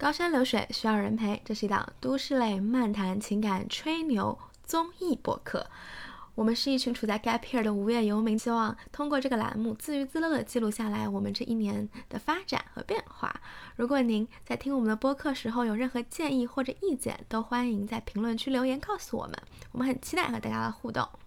高山流水需要人陪，这是一档都市类漫谈情感吹牛综艺播客。我们是一群处在 gap year 的无业游民，希望通过这个栏目自娱自乐地记录下来我们这一年的发展和变化。如果您在听我们的播客时候有任何建议或者意见，都欢迎在评论区留言告诉我们，我们很期待和大家的互动。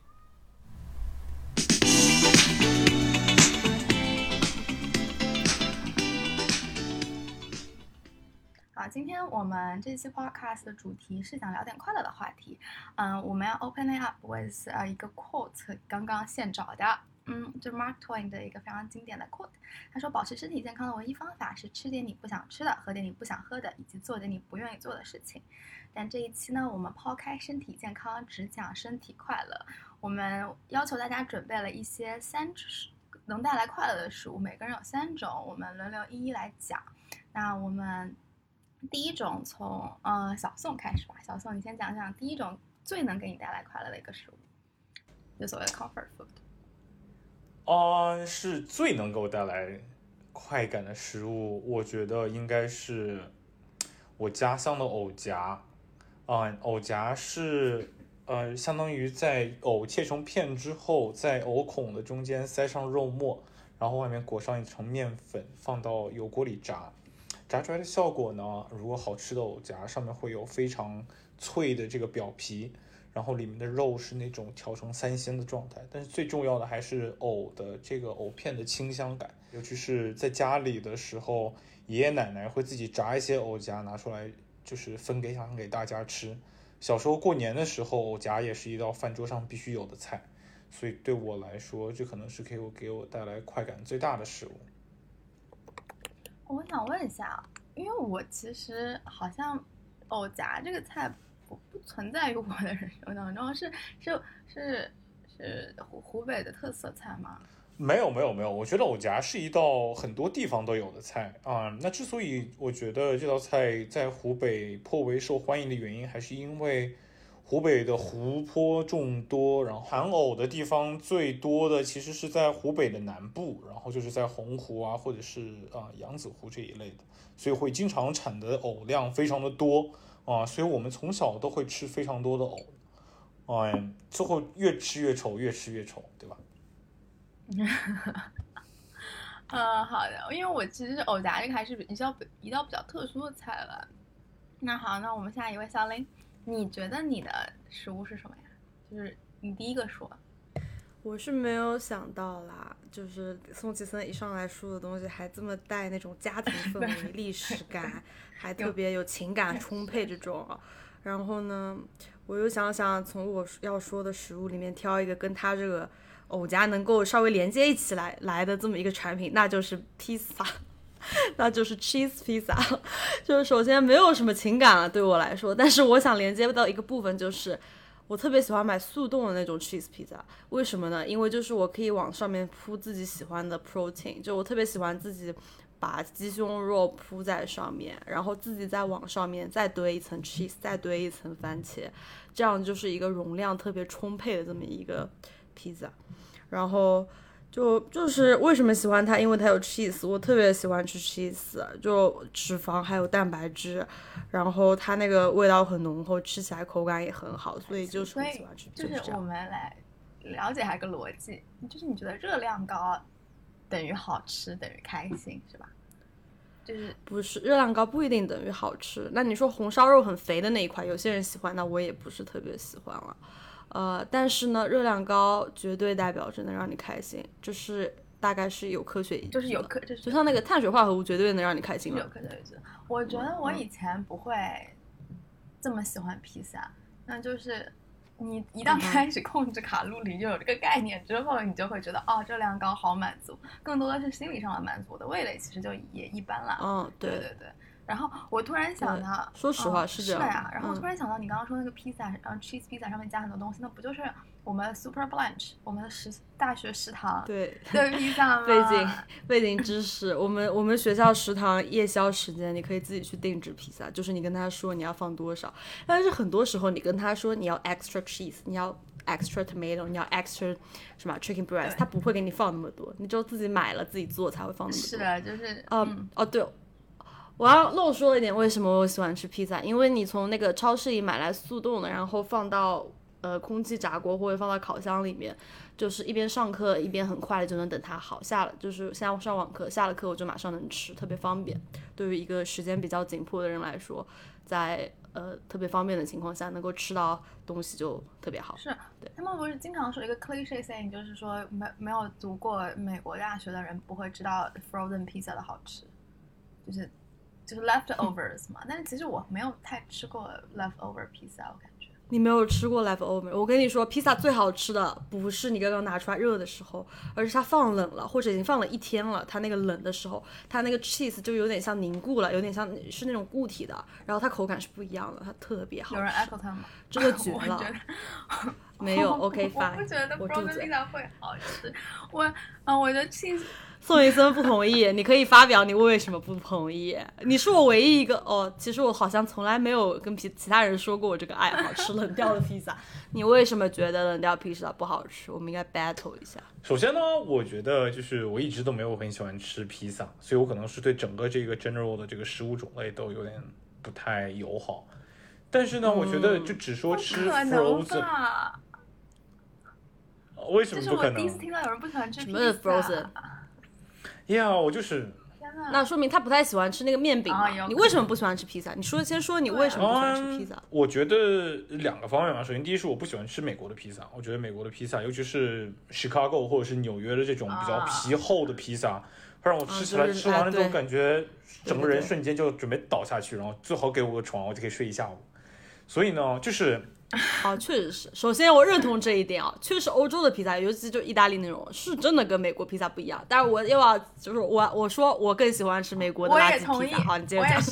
今天我们这期 podcast 的主题是想聊点快乐的话题。我们要 open it up with 一个 quote， 刚刚现找的，就是 Mark Twain 的一个非常经典的 quote。他说，保持身体健康的唯一方法是吃点你不想吃的，喝点你不想喝的，以及做点你不愿意做的事情。但这一期呢，我们抛开身体健康，只讲身体快乐。我们要求大家准备了一些能带来快乐的食物，每个人有3种，我们轮流一一来讲。那我们第一种从小宋开始吧。小宋，你先讲讲第一种最能给你带来快乐的一个食物，就所谓的 comfort food。 是最能给我带来快感的食物，我觉得应该是我家乡的藕夹。藕夹是相当于在藕切成片之后，在藕孔的中间塞上肉末，然后外面裹上一层面粉，放到油锅里炸。炸出来的效果呢，如果好吃的藕夹上面会有非常脆的这个表皮，然后里面的肉是那种调成3鲜的状态。但是最重要的还是藕的这个藕片的清香感，尤其是在家里的时候，爷爷奶奶会自己炸一些藕夹拿出来，就是分给大家吃。小时候过年的时候，藕夹也是一道饭桌上必须有的菜，所以对我来说，这可能是给我带来快感最大的食物。 我想问一下，因为我其实好像藕夹这个菜不存在于我的人生当中，是湖北的特色菜吗？ 没有，我觉得藕夹是一道很多地方都有的菜啊。那之所以我觉得这道菜在湖北颇为受欢迎的原因，还是因为湖北的湖泊众多，然后产藕的地方最多的其实是在湖北的南部，然后就是在洪湖啊，或者是扬子湖这一类的，所以会经常产的藕量非常的多啊，所以我们从小都会吃非常多的藕，最后越吃越丑，对吧？ 好的，因为我其实藕夹这个还是一道比较特殊的菜了。那好，那我们下一位小林，你觉得你的食物是什么呀？就是你第一个说。 我是没有想到啦，就是宋奇森一上来说的东西还这么带那种家庭氛围、历史感，还特别有情感充沛这种。然后呢，我又想从我要说的食物里面挑一个跟他这个藕夹能够稍微连接一起来的这么一个产品，那就是披萨。那就是 cheese pizza。 就是首先没有什么情感了对我来说，但是我想连接到一个部分，就是我特别喜欢买速冻的那种 cheese pizza。 为什么呢？因为就是我可以往上面铺自己喜欢的 protein， 就我特别喜欢自己把鸡胸肉铺在上面，然后自己再往上面再堆一层 cheese， 再堆一层番茄，这样就是一个容量特别充沛的这么一个披萨。然后就是为什么喜欢它，因为它有 cheese， 我特别喜欢吃 cheese， 就脂肪还有蛋白质，然后它那个味道很浓厚，吃起来口感也很好，所以就是很喜欢吃。 就是我们来了解一下一个逻辑，就是你觉得热量高等于好吃等于开心是吧？就是不是，热量高不一定等于好吃。那你说红烧肉很肥的那一块，有些人喜欢，那我也不是特别喜欢了。但是呢，热量高绝对代表着能让你开心，就是大概是有科学依据的，就是就像那个碳水化合物绝对能让你开心了。 有科学依据。我觉得我以前不会这么喜欢披萨，那就是你一旦开始控制卡路里，就有这个概念之后，你就会觉得热量高好满足，更多的是心理上的满足，我的味蕾其实就也一般了。对。然后我突然想到， 说实话是这样。 是的呀。然后我突然想到你刚刚说那个披萨，然后 cheese pizza 上面加很多东西，那不就是我们 super brunch 我们的大学食堂对披萨吗？ 背景知识，我们学校食堂夜宵时间你可以自己去定制披萨，就是你跟他说你要放多少，但是很多时候你跟他说你要 extra cheese， 你要 extra tomato， 你要 extra 什么 chicken breast， 他不会给你放那么多，你就自己买了自己做才会放那么多。 是的，就是对。 我要漏说一点，为什么我喜欢吃披萨？因为你从那个超市里买来速冻的，然后放到空气炸锅或者放到烤箱里面，就是一边上课一边很快的就能等它好下了。就是现在上网课，下了课我就马上能吃，特别方便。对于一个时间比较紧迫的人来说，在特别方便的情况下，能够吃到东西就特别好。 是，他们不是经常说一个 cliche saying， 就是说没有读过美国大学的人不会知道 frozen pizza 的好吃，就是 leftovers 嘛。但是其实我没有太吃过 leftover pizza， 我感觉。 你没有吃过 leftover， 我跟你说，披萨最好吃的不是你刚刚拿出来热的时候，而是它放冷了，或者已经放了一天了，它那个冷的时候，它那个 cheese 就有点像凝固了，有点像是那种固体的，然后它口感是不不一样的，它特别好吃。 有人 echo 它吗？ 真的绝了。没有 OK 我 fine， 不觉得我 frozen pizza 会好吃。我的 cheese 宋医生不同意，你可以发表你为什么不同意。你是我唯一一个其实我好像从来没有跟其他人说过我这个爱好，吃冷掉的披萨。你为什么觉得冷掉披萨不好吃？我们应该 battle 一下。 首先呢，我觉得就是我一直都没有很喜欢吃披萨，所以我可能是对整个这个 general 的这个食物种类都有点不太友好。但是呢，我觉得就只说吃 frozen，为什么不可能？ 这是我第一次听到有人不喜欢吃披萨。 什么 frozen？ 呀，我就是。 那说明他不太喜欢吃那个面饼嘛？你为什么不喜欢吃披萨？你先说你为什么不喜欢吃披萨？ 我觉得两个方面嘛。首先，第一是我不喜欢吃美国的披萨，我觉得美国的披萨，尤其是 Chicago 或者是纽约的这种比较皮厚的披萨，会让我吃起来吃完了之后感觉整个人瞬间就准备倒下去，然后最好给我个床，我就可以睡一下午。所以呢，就是确实是。首先我认同这一点啊，确实欧洲的披萨，尤其就意大利那种，是真的跟美国披萨不一样。但是我又要就是我说我更喜欢吃美国的垃圾披萨。好，你接着讲。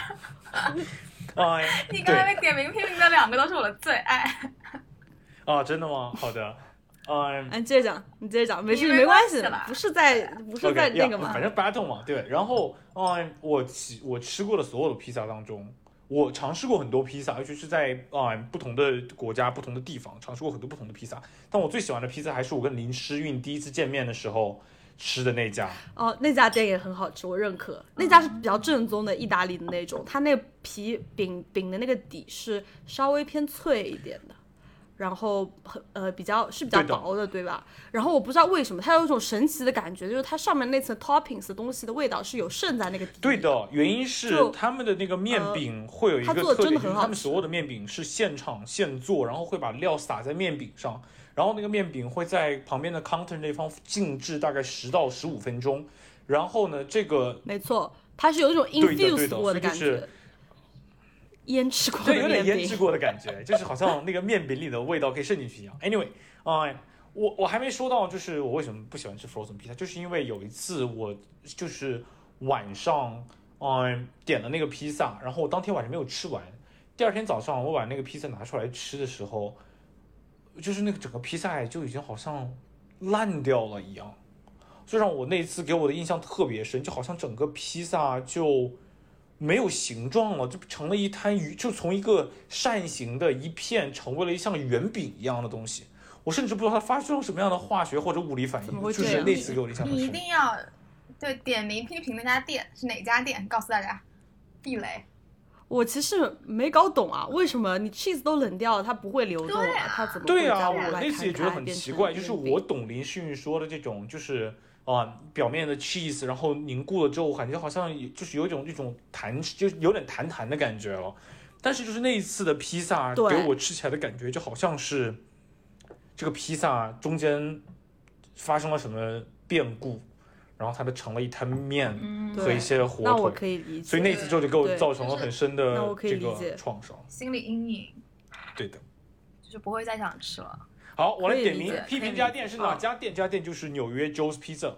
你刚才被点名批评的两个都是我的最爱。 真的吗？好的。 你接着讲，没事，没关系，不是在那个嘛， 反正 battle 嘛，对。然后我吃过的所有的披萨当中，我尝试过很多披萨，尤其是在不同的国家、不同的地方尝试过很多不同的披萨。但我最喜欢的披萨还是我跟林诗韵第一次见面的时候吃的那家。 那家店也很好吃，我认可。那家是比较正宗的意大利的那种，它那皮饼的那个底是稍微偏脆一点的。然后比较薄的，对吧？然后我不知道为什么它有一种神奇的感觉，就是它上面那层 toppings 的东西的味道是有渗在那个底。 对的，原因是他们的那个面饼会有一个特点，就是他们所有的面饼是现场现做，然后会把料撒在面饼上，然后那个面饼会在旁边的 counter 那方静置大概10到15分钟，然后呢，这个没错，它是有一种 infuse 过的感觉。腌制过的面饼， 对，有点腌制过的感觉，就是好像那个面饼里的味道可以渗进去一样。Anyway，我还没说到，就是我为什么不喜欢吃 frozen pizza，就是因为有一次我就是晚上点了那个披萨，然后我当天晚上没有吃完，第二天早上我把那个披萨拿出来吃的时候，就是那个整个披萨就已经好像烂掉了一样，就让我那一次给我的印象特别深，就好像整个披萨就没有形状了，就成了一滩鱼，就从一个扇形的一片成为了像圆饼一样的东西。我甚至不知道它发生了什么样的化学或者物理反应，就是那次给我印象很深。 你一定要对点名批评那家店是哪家店，告诉大家避雷。 我其实没搞懂啊，为什么你 cheese 都冷掉了，它不会流动了，它怎么会在我那次也觉得很奇怪，就是我懂林诗韵说的这种，就是表面的 cheese 然后凝固了之后，我感觉好像就是有一种弹，就是有点弹的感觉了。但是就是那一次的披萨给我吃起来的感觉，就好像是这个披萨中间发生了什么变故，然后它就成了一滩面和一些火腿。 那我可以理解。 所以那次之后就给我造成了很深的这个创伤， 心理阴影。 对的， 就是不会再想吃了。 好，我来点名批评家店是哪家店？这家店就是纽约 Joe's Pizza。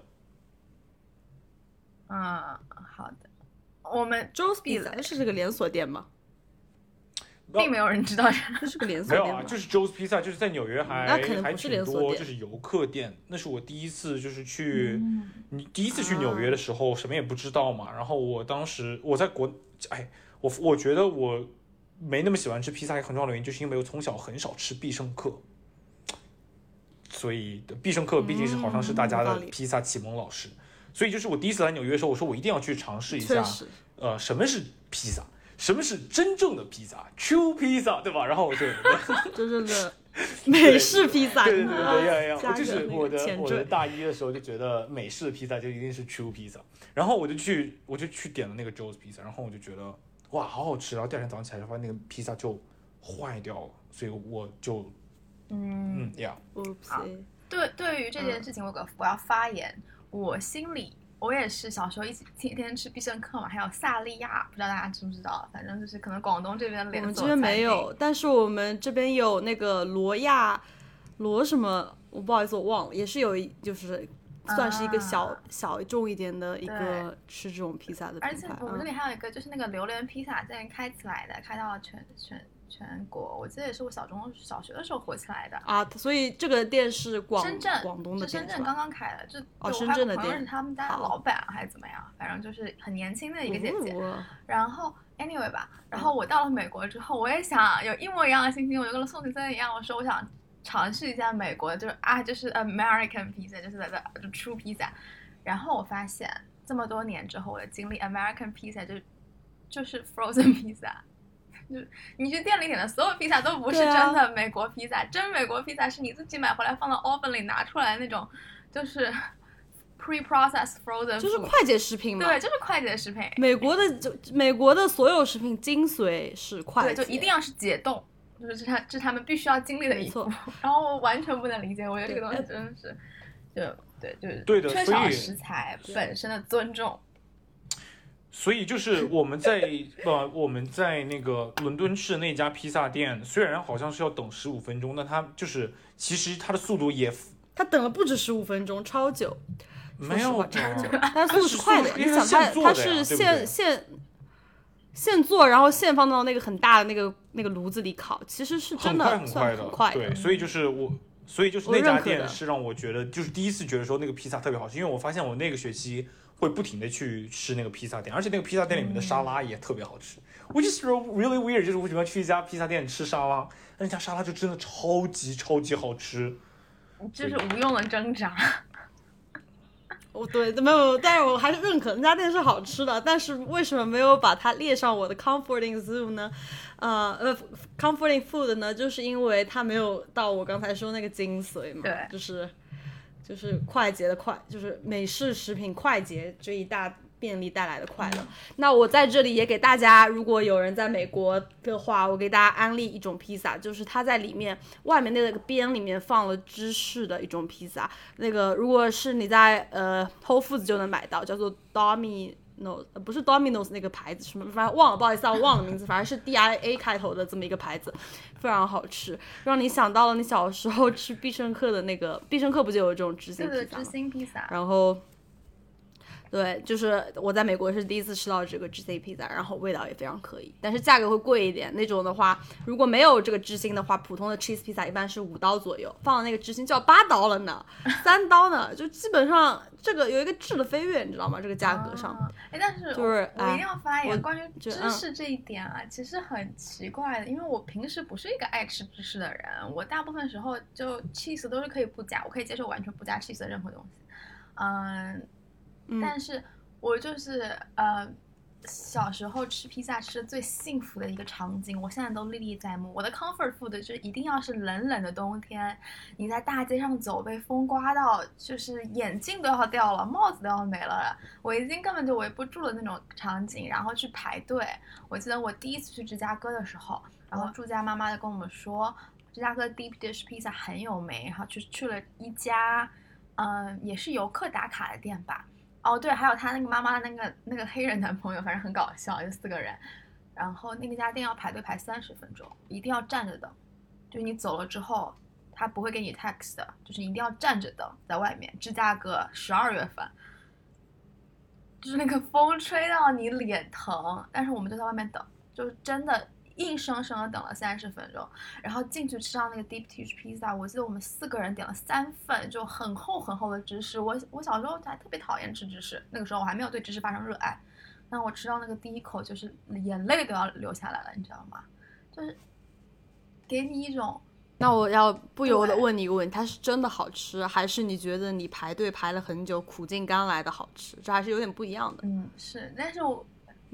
好的。我们 Joe's Pizza 是这个连锁店吗？ 并没有人知道这是个连锁店吗？ 没有啊，就是 Joe's Pizza， 就是在纽约还挺多，就是游客店。那是我第一次就是去，你第一次去纽约的时候，什么也不知道嘛。然后我当时我在我觉得我没那么喜欢吃披萨，很重要的原因就是因为我从小很少吃必胜客，所以必胜客毕竟是好像是大家的披萨启蒙老师。所以就是我第一次来纽约的时候，我说我一定要去尝试一下什么是披萨，什么是真正的披萨 ，true 披萨，对吧？然后我就真正的美式披萨， 对，就是我的的大一的时候就觉得美式的披萨就一定是 true 披萨，然后我就去点了那个 Joe's 披萨，然后我就觉得哇好好吃，然后第二天早上起来就发现那个披萨就坏掉了，所以我就对于这件事情我要发言，我心里我也是小时候一起天天吃必胜客嘛，还有萨莉亚，不知道大家知不知道，反正就是可能广东这边连锁我们这边没有，但是我们这边有那个罗什么，我不好意思我忘了，也是有就是算是一个小众一点的一个吃这种披萨的品牌。 而且我们这里还有一个就是那个榴莲披萨，现在开起来的，开到了全国，我记得也是我小学的时候火起来的啊，所以这个店是广东的店， 是深圳刚刚开的， 深圳的店， 我还有朋友是他们家的老板还是怎么样，反正就是很年轻的一个姐姐。然后 anyway 吧，然后我到了美国之后，我也想有一模一样的心情，我就跟宋启森一样，我说我想尝试一下美国的，就是 American pizza， 就是就 true pizza。然后我发现这么多年之后，我的经历 American pizza 就是 frozen pizza。就是你去店里点的所有披萨都不是真的美国披萨，真美国披萨是你自己买回来放到 oven 里拿出来的那种，就是 pre-processed frozen food， 就是快捷食品嘛。 对，就是快捷食品。 美国的所有食品精髓是快捷， 对，就一定要是解冻，就是这是他们必须要经历的一步。然后我完全不能理解，我觉得这个东西真的是，就是缺少食材本身的尊重。 所以就是我们在那个伦敦吃的那家披萨店，虽然好像是要等15分钟，但它就是其实它的速度也， 它等了不止15分钟，超久。 没有超久，它速度是快的。你想它是现做，然后现放到那个很大的那个炉子里烤，其实是真的算很快的。 对，所以就是那家店是让我觉得就是第一次觉得说那个披萨特别好吃，因为我发现我那个学期会不停的去吃那个披萨店，而且那个披萨店里面的沙拉也特别好吃。Which is really weird， 就是为什么要去一家披萨店吃沙拉？那家沙拉就真的超级好吃， 就是无用的挣扎。 对，没有，但是我还是认可那家店是好吃的，但是为什么没有把它列上我的 comforting zone 呢？comforting food 呢，就是因为它没有到我刚才说那个精髓嘛， 对， 就是快捷的快，就是美式食品快捷这一大便利带来的快乐。那我在这里也给大家，如果有人在美国的话，我给大家安利一种披萨，就是它在里面外面那个边里面放了芝士的一种披萨。那个如果是你在Whole Foods 就能买到，叫做 Domino's， 不是 Domino's 那个牌子什么，反正忘了，不好意思啊，我忘了名字，反正是 DIA 开头的这么一个牌子，非常好吃，让你想到了你小时候吃必胜客的那个，必胜客不就有这种芝心披萨吗？ 对，芝心披萨。 然后。对，就是我在美国是第一次吃到这个芝心披萨，然后味道也非常可以，但是价格会贵一点。那种的话，如果没有这个芝心的话，普通的 cheese 披萨一般是$5左右，放了那个芝心就要$8了呢，$3呢，就基本上这个有一个质的飞跃，你知道吗？这个价格上。 但是就是我一定要发言，关于芝士这一点啊，其实很奇怪的，因为我平时不是一个爱吃芝士的人，我大部分时候就 cheese 都是可以不加，我可以接受完全不加 cheese 的任何东西，但是我就是小时候吃披萨吃的最幸福的一个场景，我现在都历历在目。我的 comfort food 就是一定要是冷冷的冬天，你在大街上走，被风刮到，就是眼镜都要掉了，帽子都要没了，围巾根本就围不住了那种场景，然后去排队。我记得我第一次去芝加哥的时候，然后住家妈妈就跟我们说，芝加哥 deep dish pizza 很有名，然后去了一家也是游客打卡的店吧。哦，对，还有他那个妈妈那个黑人男朋友，反正很搞笑，就4个人。然后那家店要排队排30分钟，一定要站着等，就是你走了之后，他不会给你 text 的，就是你一定要站着等，在外面。芝加哥12月份，就是那个风吹到你脸疼，但是我们就在外面等，就是真的硬生生的等了30分钟，然后进去吃到那个 deep dish pizza， 我记得我们4个人点了3份，就很厚很厚的芝士。我小时候还特别讨厌吃芝士，那个时候我还没有对芝士发生热爱，但我吃到那个第一口就是眼泪都要流下来了，你知道吗？就是给你一种。 那我要不由得问你一个问题，它是真的好吃，还是你觉得你排队排了很久苦尽甘来的好吃？这还是有点不一样的。 是，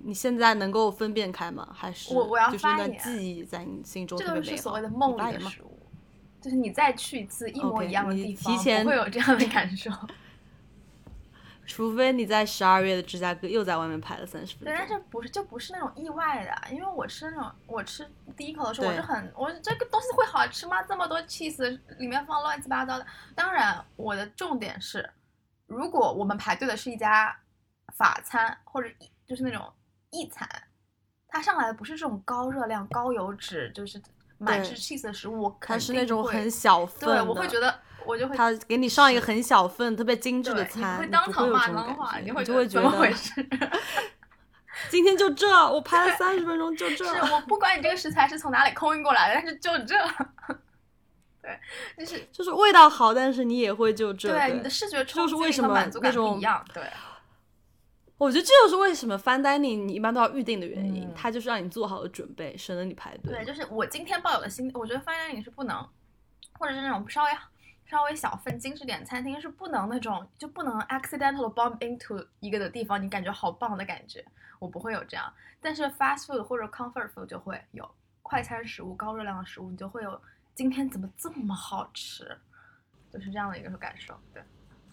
你现在能够分辨开吗？还是我要就是那段发言记忆在你心中这特别美好？ 就是所谓的梦里的食物，就是你再去一次一模一样的地方， okay, 提前不会有这样的感受。 除非你在12月的芝加哥又在外面排了30分钟。 对，但是不是那种意外的，因为我吃第一口的时候，我这个东西会好吃吗？这么多 cheese 里面放乱七八糟的。当然，我的重点是，如果我们排队的是一家法餐或者就是那种意餐，它上来的不是这种高热量、高油脂，就是满是 cheese 的食物，我肯定它是那种很小份的。 对，我会觉得。我就会他给你上一个很小份特别精致的餐， 你会当场骂脏话，你就会觉得怎么回事？ 今天就这，我排了30分钟就这。 是我不管你这个食材是从哪里空运过来的，但是就这。对， 就是味道好，但是你也会就这。 对，你的视觉冲击就是为什么满足感不一样。对， 我觉得这就是为什么 fine dining 你一般都要预定的原因，它就是让你做好了准备，省得你排队。 对，就是我今天抱有的心，我觉得 fine dining 是不能，或者是那种稍微小份精致点餐厅是不能那种，就不能 accidental bump into 一个的地方，你感觉好棒的感觉，我不会有这样。但是 fast food 或者 comfort food 就会有快餐食物、高热量的食物，你就会有今天怎么这么好吃，就是这样的一个感受。对。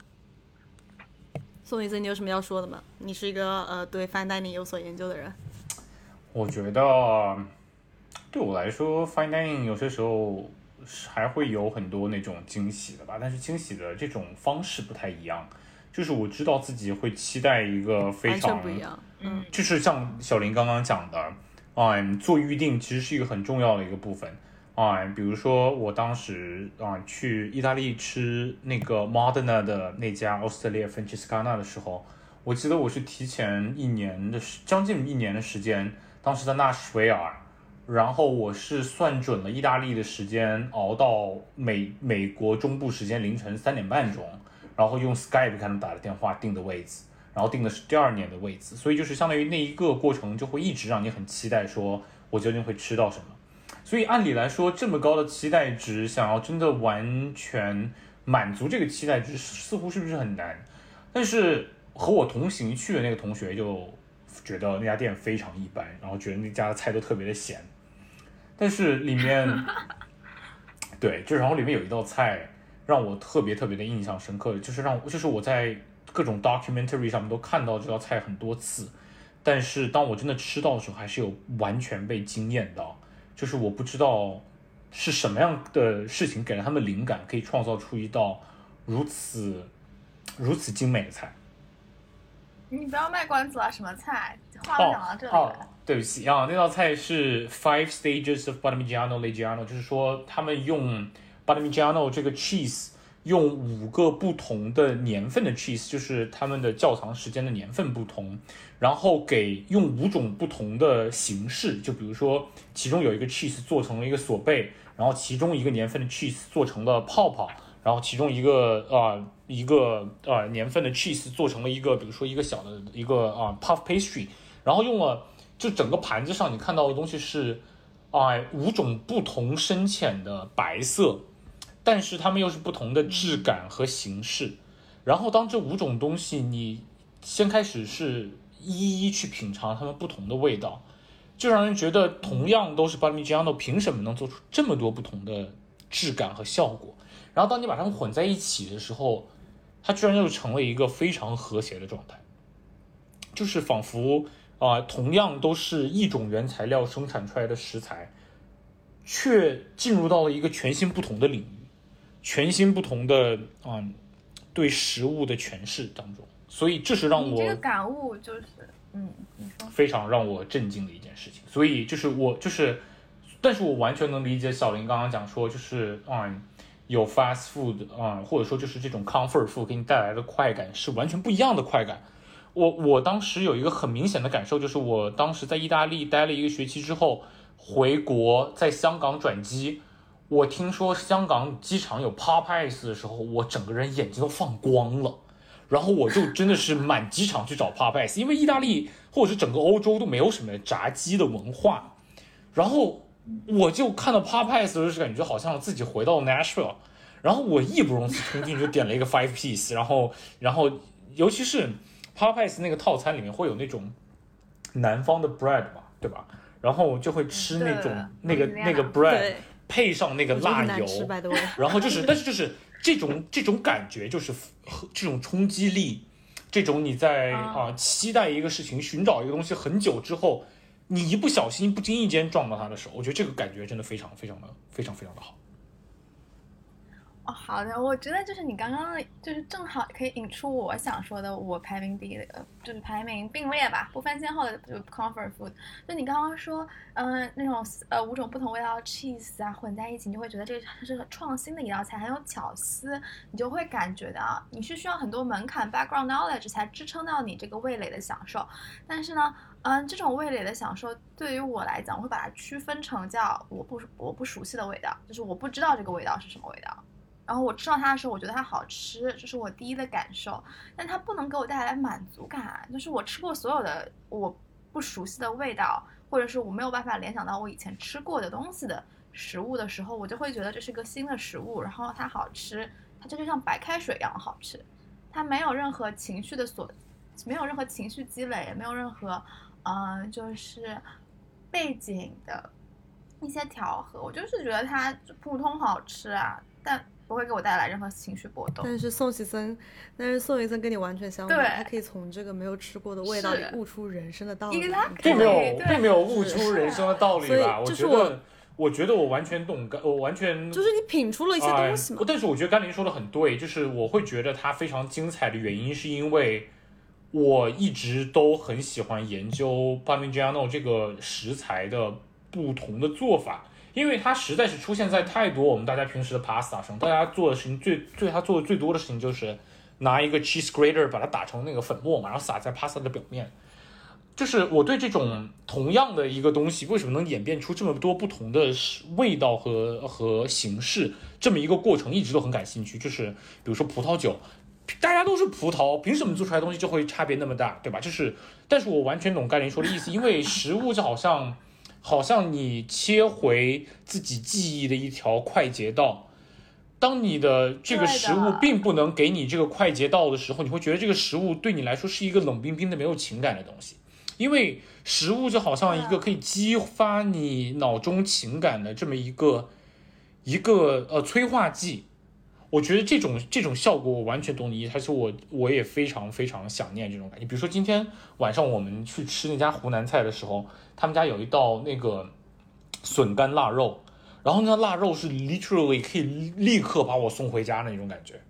宋医生，你有什么要说的吗？你是一个对 fine dining 有所研究的人。 我觉得对我来说 fine dining 有些时候还会有很多那种惊喜的吧，但是惊喜的这种方式不太一样。就是我知道自己会期待一个非常完全不一样， 就是像小林刚刚讲的，做预定其实是一个很重要的一个部分。比如说我当时去意大利吃那个 Modena 的那家 Osteria Francescana 的时候，我记得我是提前将近一年的时间，当时在纳什维尔。然后我是算准了意大利的时间，熬到美国中部时间凌晨3点半钟，然后用 Skype 给他们打了电话订的位置，然后订的是第2年的位置，所以就是相当于那一个过程就会一直让你很期待，说我究竟会吃到什么。所以按理来说，这么高的期待值，想要真的完全满足这个期待值，似乎是不是很难？但是和我同行去的那个同学就觉得那家店非常一般，然后觉得那家的菜都特别的咸。但是里面对，然后里面有一道菜让我特别的印象深刻，就是我在各种 documentary 上面都看到这道菜很多次，但是当我真的吃到的时候，还是有完全被惊艳到。就是我不知道是什么样的事情给了他们灵感，可以创造出一道如此精美的菜。 你不要卖关子了，什么菜？话都讲到这里了。 对不起那道菜是 Five Stages of Parmigiano Reggiano， 就是说他们用 Parmigiano 这个 cheese， 用5个不同的年份的 cheese， 就是他们的窖藏时间的年份不同，然后用5种不同的形式，就比如说其中有一个 cheese 做成了一个索贝，然后其中一个年份的 cheese 做成了泡泡，然后其中一个年份的 cheese 做成了一个，比如说一个小的一个puff pastry， 然后用了就整个盘子上你看到的东西是5种不同深浅的白色，但是它们又是不同的质感和形式。然后当这5种东西你先开始是一一去品尝它们不同的味道，就让人觉得同样都是 Parmigiano， 凭什么能做出这么多不同的质感和效果？然后当你把它们混在一起的时候，它居然就成了一个非常和谐的状态，就是仿佛同样都是一种原材料生产出来的食材，却进入到了一个全新不同的领域，全新不同的对食物的诠释当中。所以这是让我你这个感悟就是你说非常让我震惊的一件事情。所以但是我完全能理解小林刚刚讲说，就是有 fast food 或者说就是这种 comfort food 给你带来的快感是完全不一样的快感。我当时有一个很明显的感受，就是我当时在意大利待了1个学期之后回国，在香港转机，我听说香港机场有 Popeyes 的时候，我整个人眼睛都放光了，然后我就真的是满机场去找 Popeyes， 因为意大利或者是整个欧洲都没有什么炸鸡的文化，然后我就看到 Popeyes 的时候感觉好像自己回到 Nashville， 然后我义不容辞冲进去就点了一个 5 piece， 然后尤其是 Popeyes 那个套餐里面会有那种南方的 bread 嘛，对吧？然后就会吃那种那个 bread 配上那个辣油，然后但是就是这种感觉，就是这种冲击力，这种你在期待一个事情、寻找一个东西很久之后，你一不小心、不经意间撞到它的时候，我觉得这个感觉真的非常的好。 哦，好的，我觉得就是你刚刚就是正好可以引出我想说的，我排名第一的，就是排名并列吧，不分先后的就 comfort food。就你刚刚说，那种5种不同味道的 cheese 啊混在一起，你就会觉得这是很创新的一道菜，很有巧思，你就会感觉到你是需要很多门槛 background knowledge 才支撑到你这个味蕾的享受。但是呢，这种味蕾的享受对于我来讲，我会把它区分成叫我不熟悉的味道，就是我不知道这个味道是什么味道。然后我吃到它的时候，我觉得它好吃，这是我第一的感受，但它不能给我带来满足感。就是我吃过所有的我不熟悉的味道，或者是我没有办法联想到我以前吃过的东西的食物的时候，我就会觉得这是个新的食物，然后它好吃，它就像白开水一样好吃，它没有任何情绪没有任何情绪积累，没有任何就是背景的一些调和，我就是觉得它普通好吃啊，但不会给我带来任何情绪波动。 但是宋医生跟你完全相反，他可以从这个没有吃过的味道里悟出人生的道理。 并没有悟出人生的道理吧？我觉得我完全懂，我完全就是你品出了一些东西嘛。 但是我觉得甘霖说的很对，就是我会觉得它非常精彩的原因，是因为我一直都很喜欢研究巴米加诺这个食材的不同的做法。因为它实在是出现在太多我们大家平时的 pasta 上，大家做的事情他做的最多的事情就是拿一个 cheese grater 把它打成那个粉末嘛，然后撒在 pasta 的表面。就是我对这种同样的一个东西为什么能演变出这么多不同的味道和形式，这么一个过程一直都很感兴趣。就是比如说葡萄酒，大家都是葡萄，凭什么做出来的东西就会差别那么大，对吧？但是我完全懂甘霖说的意思，因为食物就好像你切回自己记忆的一条快捷道，当你的这个食物并不能给你这个快捷道的时候，你会觉得这个食物对你来说是一个冷冰冰的没有情感的东西。因为食物就好像一个可以激发你脑中情感的这么一个催化剂。我觉得这种效果我完全懂你意思，而且我也非常非常想念这种感觉。比如说今天晚上我们去吃那家湖南菜的时候，他们家有一道那个笋干腊肉，然后那腊肉是 literally 可以立刻把我送回家的那种感觉。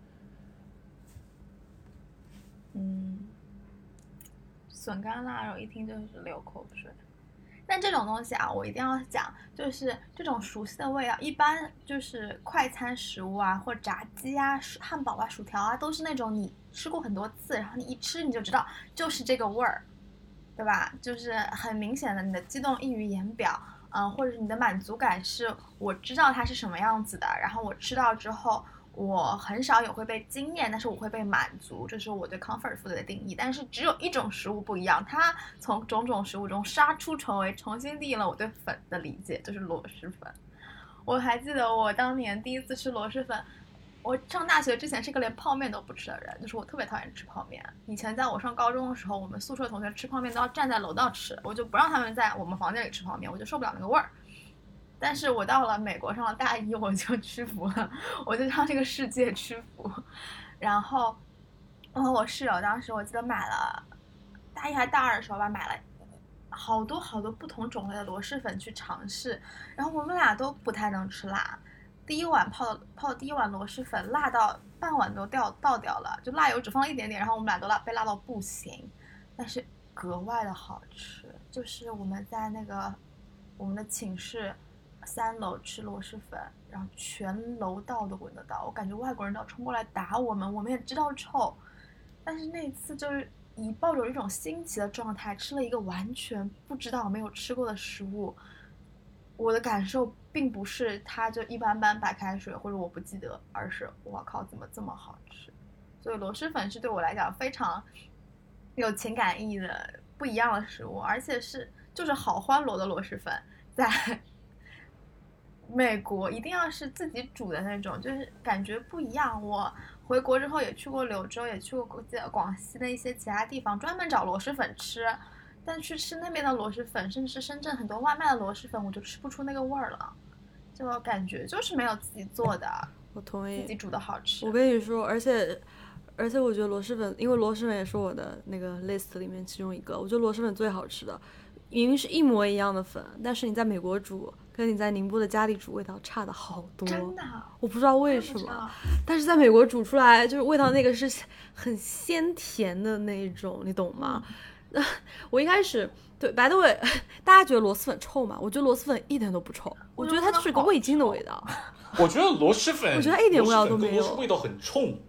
笋干腊肉一听就是流口水。但这种东西啊，我一定要讲，就是这种熟悉的味道，一般就是快餐食物啊，或者炸鸡啊、汉堡啊、薯条啊，都是那种你吃过很多次，然后你一吃你就知道就是这个味儿，对吧？就是很明显的，你的激动溢于言表，或者是你的满足感是我知道它是什么样子的，然后我吃到之后。我很少也会被惊艳，但是我会被满足，这是我对 comfort food 的定义。但是只有一种食物不一样，它从种种食物中杀出重围，重新定义了我对粉的理解，就是螺蛳粉。我还记得我当年第一次吃螺蛳粉，我上大学之前是个连泡面都不吃的人，就是我特别讨厌吃泡面。以前在我上高中的时候，我们宿舍同学吃泡面都要站在楼道吃，我就不让他们在我们房间里吃泡面，我就受不了那个味儿。但是我到了美国上了大一，我就屈服了，我就向这个世界屈服。然后我和我室友当时我记得买了大一还大二的时候吧，买了好多好多不同种类的螺蛳粉去尝试，然后我们俩都不太能吃辣。第一碗泡的第一碗螺蛳粉辣到半碗都倒掉了，就辣油只放了一点点，然后我们俩都被辣到不行，但是格外的好吃。就是我们在我们的寝室3楼吃螺蛳粉，然后全楼道都闻得到，我感觉外国人都要冲过来打我们，我们也知道臭，但是那次就是以抱着一种新奇的状态吃了一个完全不知道没有吃过的食物，我的感受并不是它就一般般白开水或者我不记得，而是我靠怎么这么好吃。所以螺蛳粉是对我来讲非常有情感意义的不一样的食物，而且就是好欢螺的螺蛳粉，在美国一定要是自己煮的那种，就是感觉不一样。我回国之后也去过柳州，也去过广西的一些其他地方，专门找螺蛳粉吃， 但去吃那边的螺蛳粉，甚至是深圳很多外卖的螺蛳粉，我就吃不出那个味儿了，就感觉就是没有自己做的， 我同意， 自己煮的好吃。 我跟你说，而且我觉得螺蛳粉，因为螺蛳粉也是我的那个 list 里面其中一个，我觉得螺蛳粉最好吃的，明明是一模一样的粉，但是你在美国煮跟你在宁波的家里煮味道差的好多， 真的， 我不知道为什么，但是在美国煮出来就是味道那个是很鲜甜的那种，你懂吗？我一开始对by the way，大家觉得螺蛳粉臭吗？我觉得螺蛳粉一点都不臭，我觉得它就是个味精的味道。 我觉得螺蛳粉， 我觉得它一点味道都没有， 味道很冲。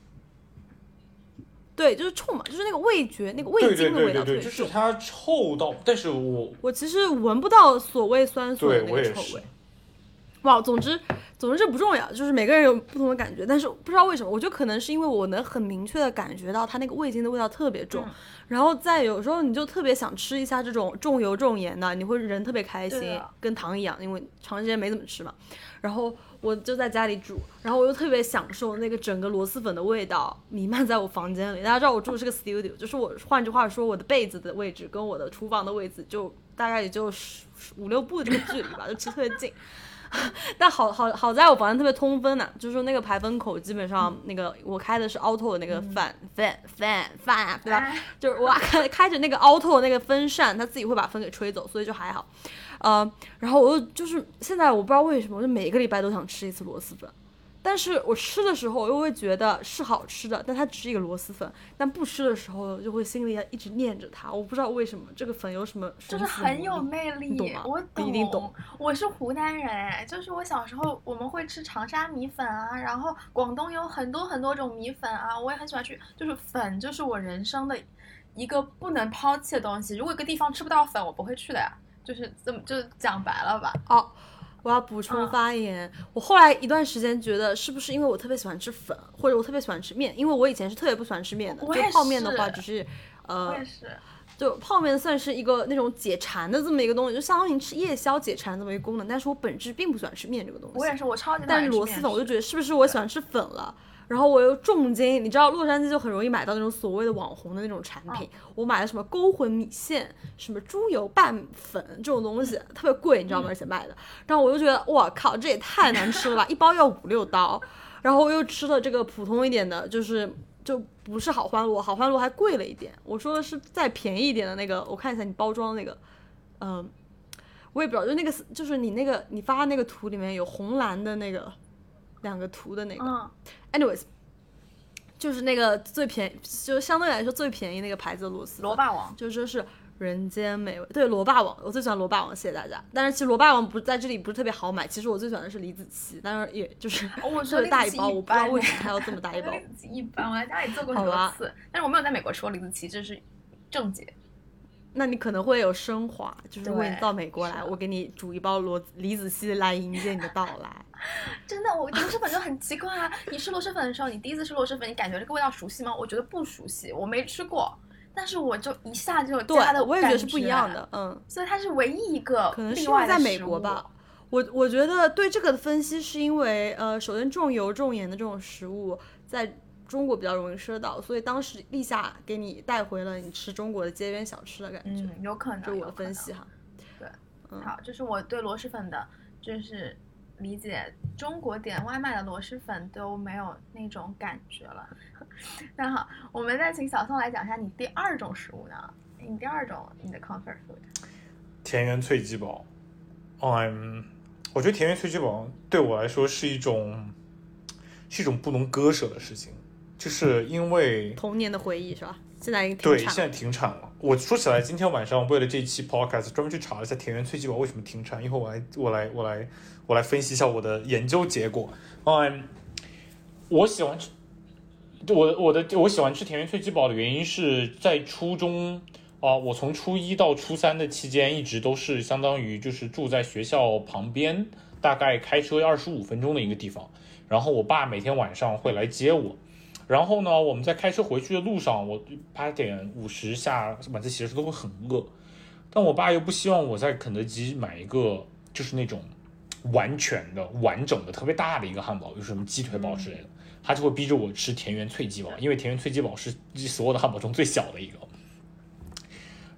对，就是臭嘛，就是那个味觉，那个味精的味道， 对，就是它臭到，但是我其实闻不到所谓酸笋的那个臭味。哇，总之这不重要，就是每个人有不同的感觉，但是不知道为什么，我觉得可能是因为我能很明确的感觉到它那个味精的味道特别重，然后再有时候你就特别想吃一下这种重油重盐的，你会人特别开心，跟糖一样，因为长时间没怎么吃嘛。然后我就在家里煮，然后我又特别享受那个整个螺蛳粉的味道弥漫在我房间里。大家知道我住的是个 studio， 就是我换句话说，我的被子的位置跟我的厨房的位置就大概也就5-6步的这个距离吧，就其实特别近。但好在我房间特别通风呢，就是说那个排风口基本上那个我开的是 auto 的那个fan，对吧？就是我开着那个 auto 的那个风扇，它自己会把风给吹走，所以就还好。然后我就是现在我不知道为什么，我就每个礼拜都想吃一次螺蛳粉。但是我吃的时候又会觉得是好吃的，但它只是一个螺蛳粉。但不吃的时候就会心里一直念着它，我不知道为什么这个粉有什么神奇的就是很有魅力， 懂吗？ 我懂， 一定懂。 我是湖南人，就是我小时候我们会吃长沙米粉啊，然后广东有很多种米粉啊，我也很喜欢去，就是粉就是我人生的一个不能抛弃的东西。如果一个地方吃不到粉，我不会去的呀，就是这么就讲白了吧。 我要补充发言，我后来一段时间觉得是不是因为我特别喜欢吃粉，或者我特别喜欢吃面，因为我以前是特别不喜欢吃面的，就泡面的话只是我也是， 就泡面算是一个那种解馋的这么一个东西，就相当于吃夜宵解馋这么一个功能，但是我本质并不喜欢吃面这个东西。 我也是，我超级但是螺蛳粉我就觉得是不是我喜欢吃粉了，然后我又重金，你知道洛杉矶就很容易买到那种所谓的网红的那种产品，我买了什么勾魂米线，什么猪油拌粉这种东西，特别贵，你知道吗？而且卖的，然后我就觉得哇靠，这也太难吃了吧，一包要5-6刀，然后我又吃了这个普通一点的，就不是好欢螺，好欢螺还贵了一点，我说的是再便宜一点的那个，我看一下你包装那个，我也不知道，就那个就是你发那个图里面有红蓝的那个2个图的那个，anyways， 就是那个最便宜，就相对来说最便宜那个牌子的螺蛳， 螺霸王， 就说是人间美味，对，螺霸王，我最喜欢螺霸王，谢谢大家。但是其实螺霸王不在这里不是特别好买，其实我最喜欢的是李子柒，但是也就是特别大一包，我不知道为什么它要这么大一包。 李子柒一般，我在家里做过很多次，但是我没有在美国吃过李子柒，这是正解。 那你可能会有升华，就是如果你到美国来，我给你煮一包李子柒来迎接你的到来。 真的，我螺蛳粉就很奇怪啊！你吃螺蛳粉的时候，你第一次吃螺蛳粉，你感觉这个味道熟悉吗？我觉得不熟悉，我没吃过，但是我就一下就有家的感觉， 我也觉得是不一样的， 所以它是唯一一个可能是因为在美国吧。我觉得对这个的分析是因为首先重油重盐的这种食物在中国比较容易吃得到，所以当时立夏给你带回了你吃中国的街边小吃的感觉， 有可能， 这是我的分析哈。 对，好，这是我对螺蛳粉的，就是理解。中国点外卖的螺蛳粉都没有那种感觉了。那好，我们再请小宋来讲一下你第2种食物呢？你第2种你的 comfort food， 田园脆鸡煲。我觉得田园脆鸡煲对我来说是一种不能割舍的事情。就是因为童年的回忆是吧？现在已经停产了。 对，现在停产了。我说起来，今天晚上为了这期 podcast 专门去查了一下田园脆鸡煲为什么停产，一会儿我来分析一下我的研究结果。我喜欢吃我喜欢吃田园脆鸡煲的原因是在初中我从初1到初3的期间一直都是相当于就是住在学校旁边，大概开车25分钟的一个地方，然后我爸每天晚上会来接我。然后呢，我们在开车回去的路上，我8点50下晚自习的时候都会很饿，但我爸又不希望我在肯德基买一个就是那种完全的完整的特别大的一个汉堡，有什么鸡腿堡之类的，他就会逼着我吃田园脆鸡堡，因为田园脆鸡堡是所有的汉堡中最小的一个。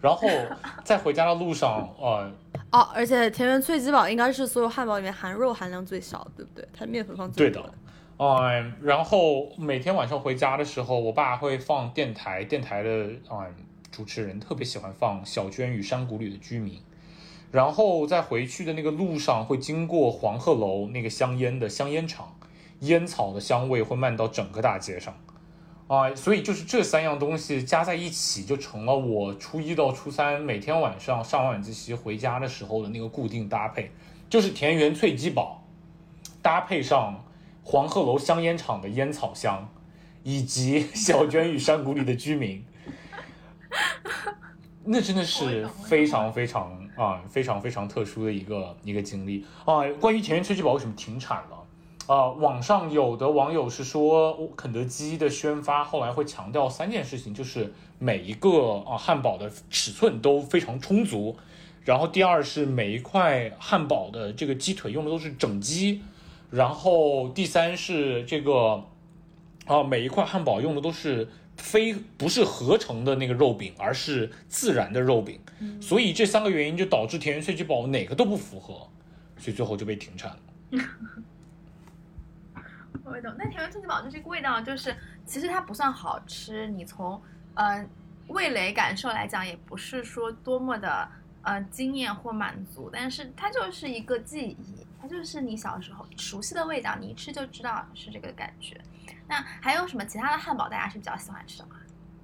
然后在回家的路上， 而且田园脆鸡堡应该是所有汉堡里面含肉含量最小的，对不对？它面粉放最多的。 然后每天晚上回家的时候，我爸会放电台的主持人特别喜欢放《小娟与山谷里的居民》，然后在回去的那个路上会经过黄鹤楼那个香烟厂，烟草的香味会漫到整个大街上。所以就是这3样东西加在一起，就成了我初1到初3每天晚上上晚自习回家的时候的那个固定搭配，就是田园脆鸡堡搭配上黄鹤楼香烟厂的烟草香，以及小娟与山谷里的居民。那真的是非常非常非常非常特殊的一个经历关于田园脆鸡堡为什么停产了？网上有的网友是说，肯德基的宣发后来会强调3件事情，就是每一个汉堡的尺寸都非常充足，然后第二是每一块汉堡的这个鸡腿用的都是整鸡，然后第3是这个每一块汉堡用的都是不是合成的那个肉饼，而是自然的肉饼，所以这3个原因就导致田园脆鸡堡哪个都不符合，所以最后就被停产了。 我懂，那田园脆鸡堡就这个味道，就是其实它不算好吃，你从味蕾感受来讲，也不是说多么的惊艳或满足，但是它就是一个记忆，它就是你小时候熟悉的味道，你一吃就知道是这个感觉。那还有什么其他的汉堡大家是比较喜欢吃的吗？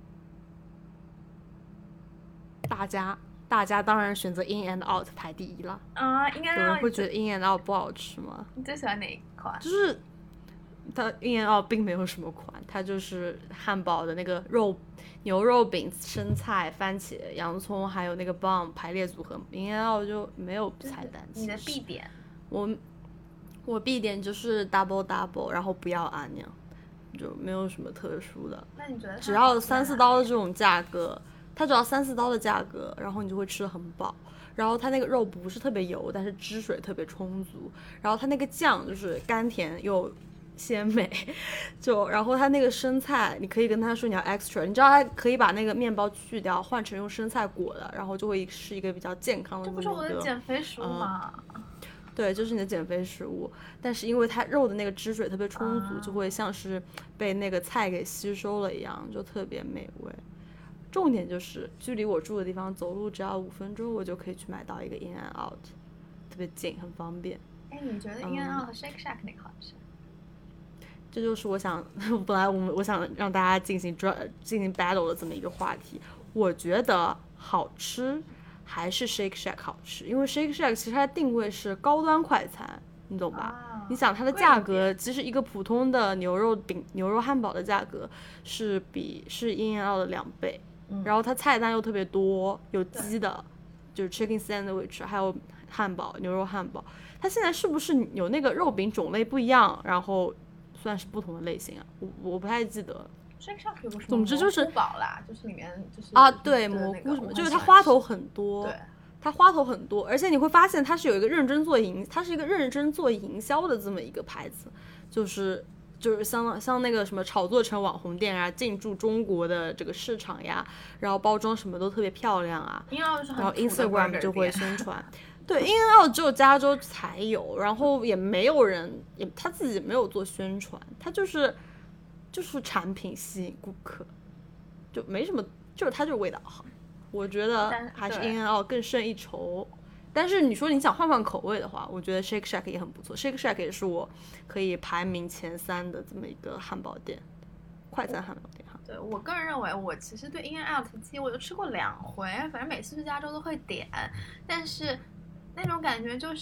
大家当然选择 In and Out 排第1了。 应该有人会觉得 In and Out 不好吃吗？ 你最喜欢哪一款？ 就是它 In and Out 并没有什么款，它就是汉堡的那个牛肉饼、生菜、番茄、洋葱，还有那个 bun 排列组合。In and Out 就没有菜单。 你的必点？ 我必点就是 double， 然后不要onion，就没有什么特殊的。 那你觉得只要3、4刀的这种价格，它只要3、4刀的价格，然后你就会吃得很饱。然后它那个肉不是特别油，但是汁水特别充足。然后它那个酱就是甘甜又鲜美，然后它那个生菜，你可以跟他说你要 extra， 你知道它可以把那个面包去掉，换成用生菜裹的，然后就会是一个比较健康的。 这不是我的减肥食物吗？ 对，就是你的减肥食物，但是因为它肉的那个汁水特别充足，就会像是被那个菜给吸收了一样，就特别美味。重点就是距离我住的地方走路只要5分钟，我就可以去买到一个 In and Out， 特别近，很方便。 你觉得 In and Out 和 Shake Shack 哪个好吃？ 这就是我想让大家进行 battle 的这么一个话题。我觉得好吃还是 Shake Shack 好吃，因为 Shake Shack 其实它的定位是高端快餐，你懂吧？你想它的价格，其实一个普通的牛肉汉堡的价格是In and Out 的2倍，然后它菜单又特别多，有鸡的，就是 chicken sandwich， 还有汉堡，牛肉汉堡。它现在是不是有那个肉饼种类不一样，然后算是不同的类型啊？我不太记得了。总之就是蘑菇堡啦，就是里面就是对，蘑菇什么，就是它花头很多， 对， 它花头很多，而且你会发现它是有一个它是一个认真做营销的这么一个牌子，就是像那个什么炒作成网红店啊，进驻中国的这个市场呀，然后包装什么都特别漂亮啊，然后 Instagram 就会宣传。对 ，In and Out 只有加州才有，然后也没有人，他自己没有做宣传，他就是产品吸引顾客，就没什么，就是味道好，我觉得还是 In and Out 更胜一筹。但是你说你想换口味的话，我觉得 Shake Shack 也很不错， Shake Shack 也是我可以排名前3的这么一个汉堡店，快餐汉堡店哈。 对，我个人认为，我其实对 In and Out 鸡我就吃过2回，反正每次去加州都会点，但是那种感觉就是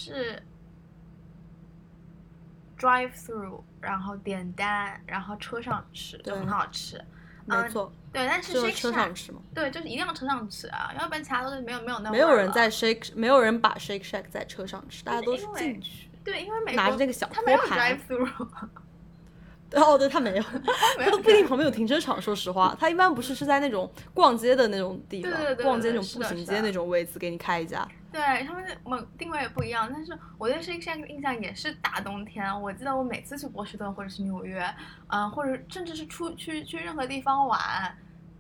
drive through， 然后点单，然后车上吃就很好吃。 没错， 对，但是就车上吃嘛， 对，就是一定要车上吃啊，要不然其他都是没有那没有人把 Shake Shack 在车上吃，大家都是进去， 对，因为美国拿着那个小托盘， 他没有 drive through。 对，他没有，他都不一定旁边有停车场。说实话，他一般不是在那种逛街的那种地方， 对逛街那种步行街那种位置给你开一家。 对，他们定位也不一样，但是我对 Shake Shack 的印象也是大冬天。我记得我每次去波士顿或者是纽约，或者甚至是去任何地方玩，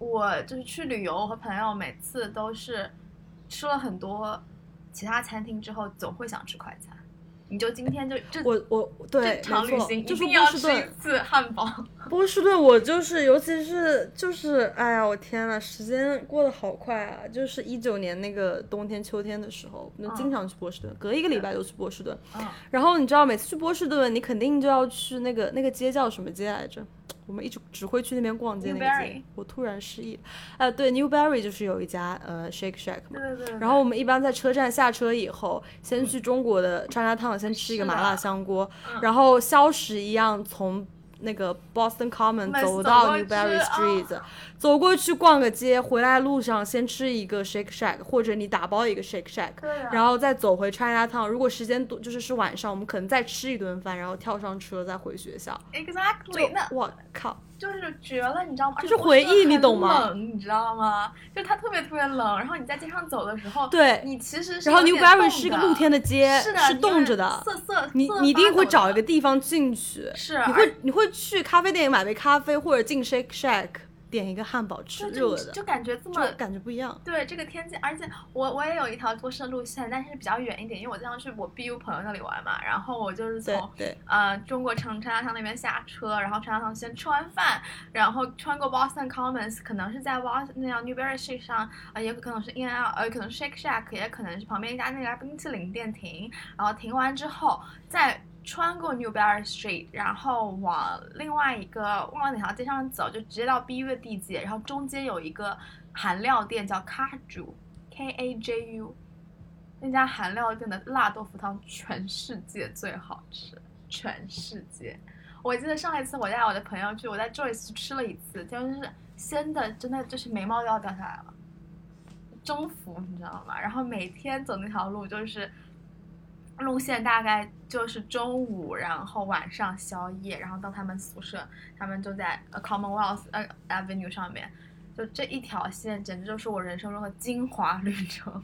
我就是去旅游，我和朋友每次都是吃了很多其他餐厅之后，总会想吃快餐。你就今天我对， 这场旅行一就是定要吃一次汉堡。 波士顿我尤其是哎呀，我天呐，时间过得好快啊！就是19年那个冬天秋天的时候，我们经常去波士顿，隔一个礼拜就去波士顿。然后你知道每次去波士顿，你肯定就要去那个街叫什么街来着？我们一直只会去那边逛街那个街，我突然失忆了。对 ，Newberry 就是有一家Shake Shack 嘛。 对。 然后我们一般在车站下车以后，先去中国的Chinatown先吃一个麻辣香锅，然后消食一样从那个 Boston Common 走到 Newberry Street，走过去逛个街，回来路上先吃一个 Shake Shack， 或者你打包一个 Shake Shack，然后再走回 Chinatown。如果时间多，就是晚上，我们可能再吃一顿饭，然后跳上车再回学校。 Exactly， 我靠， 就是绝了，你知道吗？ 就是回忆，你懂吗？ 冷，你知道吗？就是它特别冷，然后你在街上走的时候， 对， 你其实是然后 Newberry 是一个露天的街， 是冻着的，你一定会找一个地方进去， 是你会去咖啡店买杯咖啡，或者进 Shake Shack。点一个汉堡吃热的， 就感觉这么感觉不一样。 对这个天气，而且我也有一条波士顿路线，但是比较远一点，因为我经常去我 BU 朋友那里玩嘛。然后我就是从中国城Chinatown那边下车，然后Chinatown先吃完饭，然后穿过 Boston Commons， 可能是在那样 Newberry Street 上，也可能是 In-N-Out， 可能是 Shake Shack， 也可能是旁边一家那家冰淇淋店停，然后停完之后再穿过 Newberry Street， 然后往另外一个忘了哪条街上走，就直接到 BU 的地界，然后中间有一个韩料店叫 Kaju， 那家韩料店的辣豆腐汤全世界最好吃，全世界。我记得上一次我带我的朋友去，我在 Joyce 吃了一次，就是鲜的，真的就是眉毛都要掉下来了，征服你知道吗？然后每天走那条路就是路线大概就是中午，然后晚上宵夜，然后到他们宿舍，他们就在Commonwealth Avenue 上面，就这一条线简直就是我人生中的精华旅程。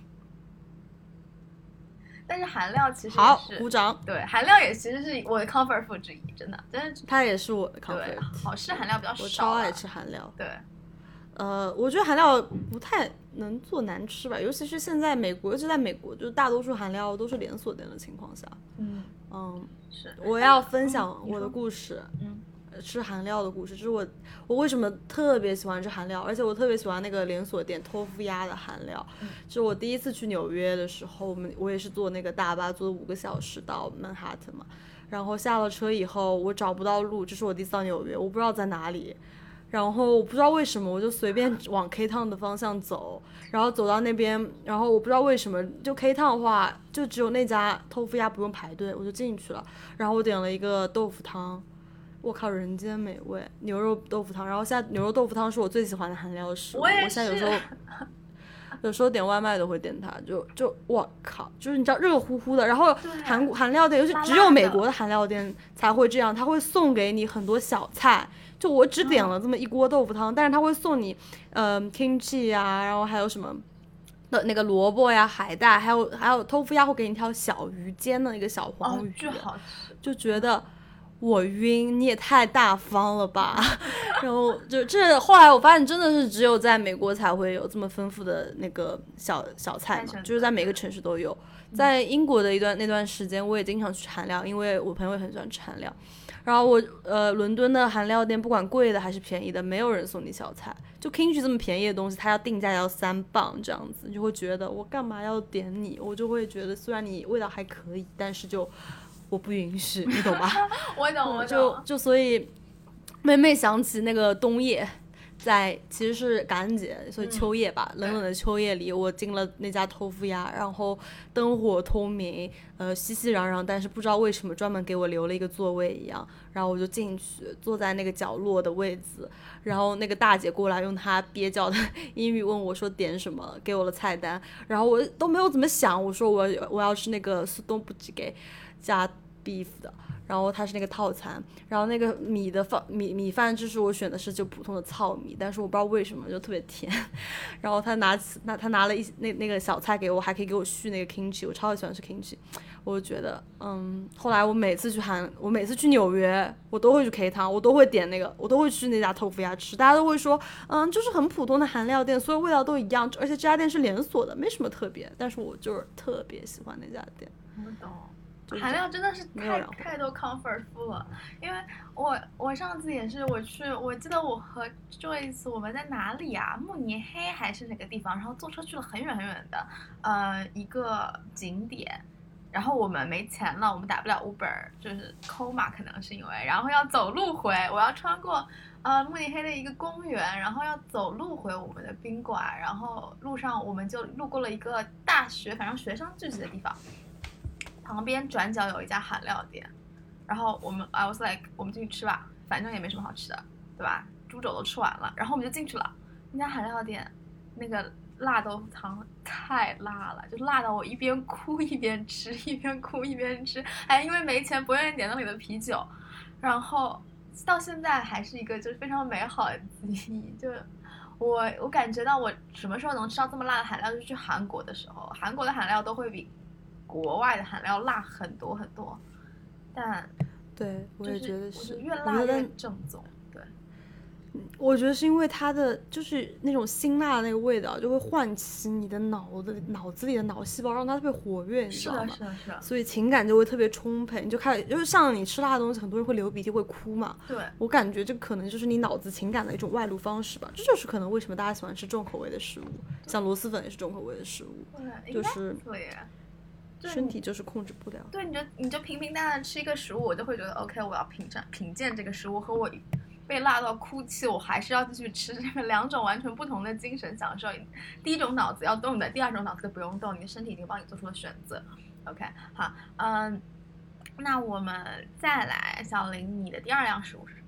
但是韩料其实也是好，鼓掌。 对，韩料也其实是我的 comfort food 之一，真的， 它也是我的 comfort。 对，好吃韩料比较少， 我超爱吃韩料。 对。 我觉得韩料不太能做难吃吧，尤其是现在美国，就是大多数韩料都是连锁店的情况下。 是。 我要分享我的故事，吃韩料的故事，就是我为什么特别喜欢吃韩料，而且我特别喜欢那个连锁店托夫鸭的韩料。就是我第一次去纽约的时候，我也是坐那个大巴，坐了5个小时到曼哈顿嘛，然后下了车以后，我找不到路，这是我第一次到纽约，我不知道在哪里。然后我不知道为什么，我就随便往 K Town 的方向走，然后走到那边，然后我不知道为什么，就 K Town 的话，就只有那家豆腐鸭不用排队，我就进去了。然后我点了一个豆腐汤，我靠，人间美味，牛肉豆腐汤。然后现在牛肉豆腐汤是我最喜欢的韩料食物，我现在有时候点外卖都会点它，就我靠，就是你知道热乎乎的。然后韩料店，尤其只有美国的韩料店才会这样，他会送给你很多小菜。就我只点了这么一锅豆腐汤，但是他会送你kimchi 啊，然后还有什么的那个萝卜呀、海带，还有豆腐鸭会给你一条小鱼煎的那个小黄鱼， 巨好吃， 就觉得我晕，你也太大方了吧。然后就后来我发现真的是只有在美国才会有这么丰富的那个小菜嘛，就是在每个城市都有。在英国的那段时间，我也经常去韩料，因为我朋友也很喜欢吃韩料。然后伦敦的韩料店不管贵的还是便宜的，没有人送你小菜。就 kimchi 这么便宜的东西，它要定价要3磅这样子，你就会觉得我干嘛要点你？我就会觉得虽然你味道还可以，但是我不允许，你懂吧？ 我懂。 就所以每每想起那个冬夜，其实是感恩节，所以秋夜吧，冷冷的秋夜里，我进了那家豆腐鸭，然后灯火通明，熙熙攘攘，但是不知道为什么专门给我留了一个座位一样，然后我就进去坐在那个角落的位置，然后那个大姐过来用她蹩脚的英语问我说点什么，给我了菜单，然后我都没有怎么想，我说我要吃那个速冻不鸡给加 beef 的，然后它是那个套餐，然后那个米饭就是我选的是就普通的糙米，但是我不知道为什么就特别甜，然后他拿了那个小菜给我，还可以给我续那个 kimchi， 我超级喜欢吃 kimchi， 我就觉得后来我每次去纽约，我都会去 K 汤，我都会点那个，我都会去那家豆腐鸭吃，大家都会说就是很普通的韩料店，所有味道都一样，而且这家店是连锁的，没什么特别，但是我就是特别喜欢那家店。 我懂。韩料真的是太多 comfort food 了，因为我上次也是我记得我和 Joyce 我们在哪里啊？慕尼黑还是哪个地方？然后坐车去了很远很远的一个景点，然后我们没钱了，我们打不了 Uber， 就是 coma 可能是因为，然后要走路回，我要穿过慕尼黑的一个公园，然后要走路回我们的宾馆，然后路上我们就路过了一个大学，反正学生聚集的地方。旁边转角有一家韩料店，然后I was like 我们进去吃吧，反正也没什么好吃的，对吧？猪肘都吃完了，然后我们就进去了。那家韩料店那个辣豆腐汤太辣了，就辣到我一边哭一边吃，一边哭一边吃，还因为没钱不愿意点那里的啤酒，然后到现在还是一个就是非常美好的记忆。就我感觉到我什么时候能吃到这么辣的韩料，就是去韩国的时候，韩国的韩料都会比国外的韩料辣很多很多，但对我也觉得是越辣越正宗。对， 我觉得是因为它的就是那种辛辣的那个味道，就会唤起你的脑子里的脑细胞，让它特别活跃，你知道吗？ 是的。 所以情感就会特别充沛，你就开始就是像你吃辣的东西，很多人会流鼻涕会哭嘛。 对， 我感觉这可能就是你脑子情感的一种外露方式吧。这就是可能为什么大家喜欢吃重口味的食物，像螺蛳粉也是重口味的食物，就是身体就是控制不了。 对，你就平平淡淡吃一个食物，我就会觉得 OK， 我要品鉴这个食物，和我被辣到哭泣，我还是要继续吃，这个两种完全不同的精神享受。第一种脑子要动的，第二种脑子不用动，你的身体已经帮你做出了选择。OK， 好，那我们再来，小林，你的第二样食物是什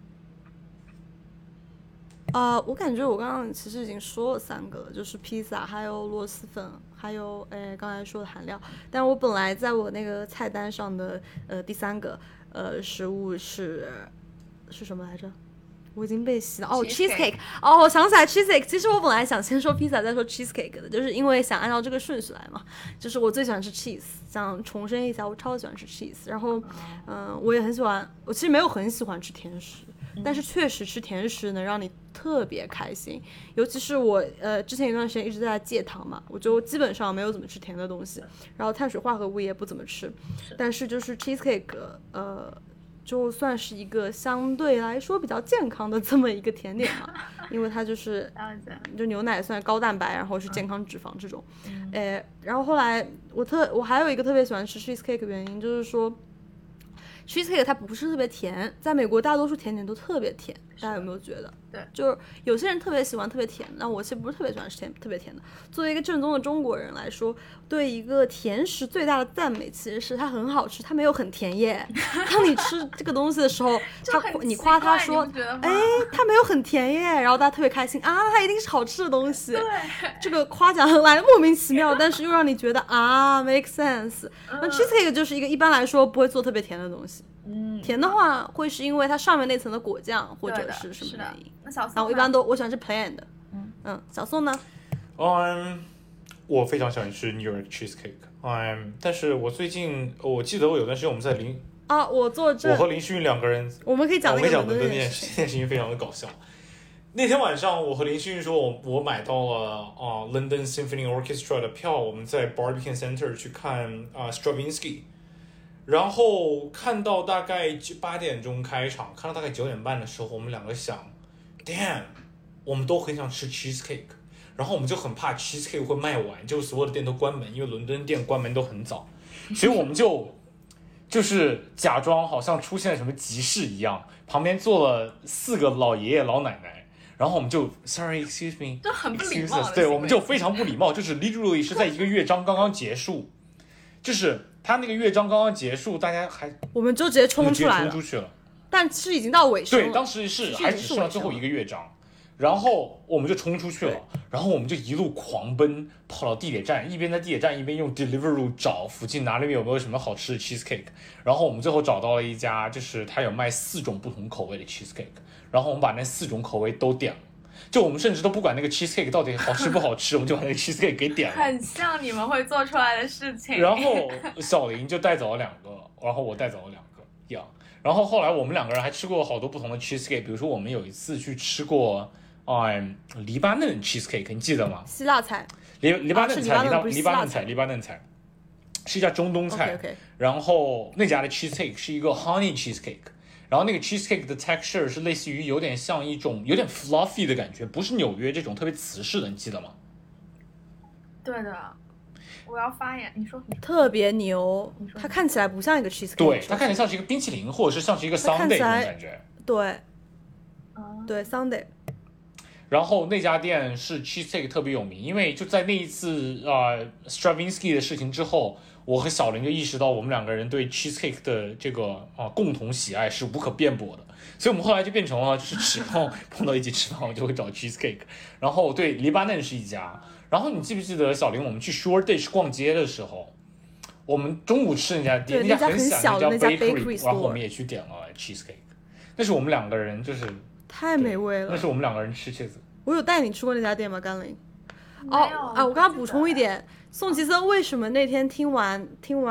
么？我感觉我刚刚其实已经说了3个了，就是披萨，还有螺蛳粉，还有刚才说的韩料。但我本来在我那个菜单上的第3个食物是什么来着？我已经被洗了。cheesecake。我想起来 cheesecake。其实我本来想先说披萨，再说 cheesecake 的，就是因为想按照这个顺序来嘛。就是我最喜欢吃 cheese， 想重申一下，我超喜欢吃 cheese。然后，我也很喜欢，我其实没有很喜欢吃甜食。但是确实吃甜食能让你特别开心，尤其是我之前一段时间一直在戒糖嘛，我就基本上没有怎么吃甜的东西，然后碳水化合物也不怎么吃，但是就是 cheesecake 就算是一个相对来说比较健康的这么一个甜点嘛，因为它就是就牛奶算高蛋白，然后是健康脂肪这种，然后后来我还有一个特别喜欢吃 cheesecake 的原因就是说cheesecake 它不是特别甜，在美国大多数甜点都特别甜，大家有没有觉得？ 对， 就是有些人特别喜欢特别甜，那我其实不是特别喜欢吃特别甜的。作为一个正宗的中国人来说，对一个甜食最大的赞美其实是它很好吃，它没有很甜耶。当你吃这个东西的时候，你夸他说，它没有很甜耶，然后大家特别开心啊，它一定是好吃的东西。 对， 这个夸奖来的莫名其妙，但是又让你觉得make sense。那 cheesecake 就是一个一般来说不会做特别甜的东西。甜的话会是因为它上面那层的果酱或者是什么原因。 那小宋呢？ 然后我一般我喜欢吃 plain 的。小宋呢？ 我非常喜欢吃 New York cheesecake。但是我最近我记得我有段时间我们在我和林旭两个人， 我们可以讲那个伦敦那件事情非常的搞笑。那天晚上我和林旭说我买到了London Symphony Orchestra 的票，我们在 Barbican Center 去看Stravinsky。然后看到大概8点钟开场，看到大概9点半的时候，我们两个想 ，damn， 我们都很想吃 cheesecake， 然后我们就很怕 cheesecake 会卖完，就所有的店都关门，因为伦敦店关门都很早，所以我们就是假装好像出现了什么急事一样，旁边坐了4个老爷爷老奶奶，然后我们就 sorry excuse me， 就很不礼貌， 对，我们就非常不礼貌，就是 literally 是在一个乐章刚刚结束，就是他那个乐章刚刚结束，大家我们就直接冲出来了， 冲出去了， 但是已经到尾声了。 对，当时还只剩了最后一个乐章， 然后我们就冲出去了，然后我们就一路狂奔跑到地铁站，一边在地铁站一边用 Deliveroo 找附近哪里有没有什么好吃的 cheesecake， 然后我们最后找到了一家，就是它有卖4种不同口味的 cheesecake， 然后我们把那4种口味都点了，就我们甚至都不管那个 cheesecake 到底好吃不好吃，我们就把那个 cheesecake 给点了， 很像你们会做出来的事情。 然后小林就带走了2个，然后我带走了2个一样。然后后来我们2个人还吃过好多不同的 cheesecake， 比如说我们有一次去吃过黎巴嫩 cheesecake， 你记得吗？ 希腊菜， 黎巴嫩菜，黎巴嫩菜是一家中东菜。 Okay. 然后那家的 cheesecake 是一个 honey cheesecake， 然后那个 cheesecake 的 texture 是类似于有点像一种有点 fluffy 的感觉，不是纽约这种特别瓷实的，你记得吗？ 对的，我要发言，你说特别牛，它看起来不像一个 cheesecake， 对，它看起来像是一个冰淇淋，或者是像是一个 sundae 那种感觉。 对，对 sundae。 然后那家店是 cheesecake 特别有名，因为就在那一次Stravinsky 的事情之后，我和小林就意识到我们2个人对 cheesecake 的这个共同喜爱是无可辩驳的，所以我们后来就变成了就是只要碰到一起吃饭，我就会找 cheesecake。然后对，黎巴嫩是一家。然后你记不记得小林我们去 Shore Dish 逛街的时候，我们中午吃那家店， 那家很小的那家 bakery， 然后我们也去点了 cheesecake， 那是我们2个人就是太美味了， 那是我们2个人吃 cheese。 我有带你吃过那家店吗，甘霖？ 我刚刚补充一点，宋奇森为什么那天听完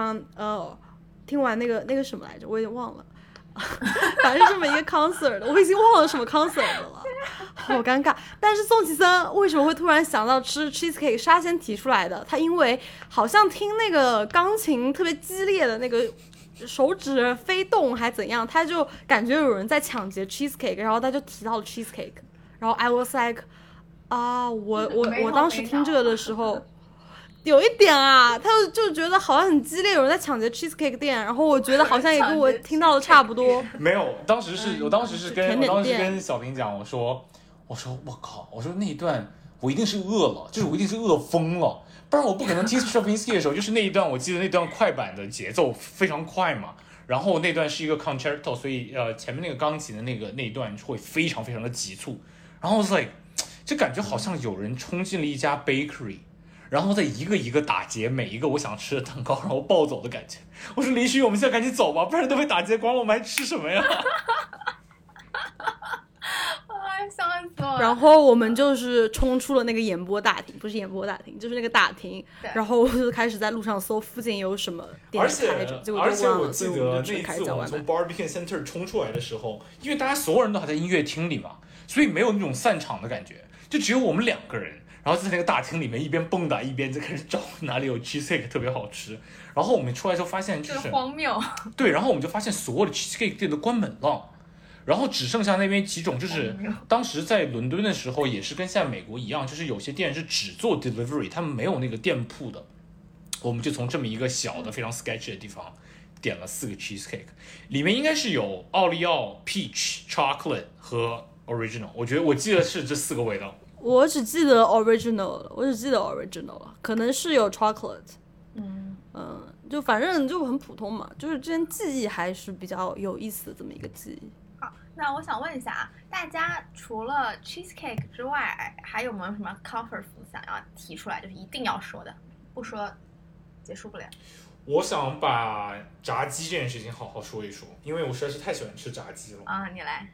那个什么来着，我有点忘了，反正是这么一个 concert， 我已经忘了什么 concert 了，好尴尬。但是宋奇森为什么会突然想到吃 cheesecake， 是他先提出来的。他因为好像听那个钢琴特别激烈的那个手指飞动还怎样，他就感觉有人在抢劫 cheesecake， 然后他就提到了 cheesecake， 然后 I was like 我当时听这个的时候。有一点啊，他就觉得好像很激烈，有人在抢劫 cheesecake 店，然后我觉得好像也跟我听到的差不多。 没有，我当时是跟小林讲，我说我靠，我说那一段我一定是饿了，就是我一定是饿疯了，不然我不可能听 Stravinsky 的时候，就是那一段我记得那段快板的节奏非常快嘛，然后那段是一个 concerto， 所以前面那个钢琴的那一段会非常非常的急促，然后我 was like 就感觉好像有人冲进了一家 bakery。然后再一个一个打劫每一个我想吃的蛋糕，然后暴走的感觉。我说林旭，我们现在赶紧走吧，不然都被打劫光了，我们还吃什么呀？ 笑死我了。 然后我们就是冲出了那个演播大厅，不是演播大厅，就是那个大厅。然后我就开始在路上搜附近有什么店开着， 而且我记得那一次我们从 Barbican Center 冲出来的时候，因为大家所有人都还在音乐厅里嘛，所以没有那种散场的感觉，就只有我们2个人。然后在那个大厅里面一边蹦跶一边就开始找哪里有 cheesecake 特别好吃，然后我们出来之后发现就是荒谬， 对，然后我们就发现所有的 cheesecake 店都关门了，然后只剩下那边几种，就是当时在伦敦的时候也是跟现在美国一样，就是有些店是只做 delivery， 他们没有那个店铺的，我们就从这么一个小的非常 sketchy 的地方点了4个 cheesecake， 里面应该是有奥利奥、peach、chocolate 和 original， 我记得是这4个味道。 我只记得 original 了，可能是有 chocolate， 就反正就很普通嘛，就是之前记忆还是比较有意思的这么一个记忆。 好，那我想问一下啊，大家除了 cheesecake 之外，还有没有什么 comfort food 想要提出来，就是一定要说的，不说结束不了？ 我想把炸鸡这件事情好好说一说，因为我实在是太喜欢吃炸鸡了。 你来。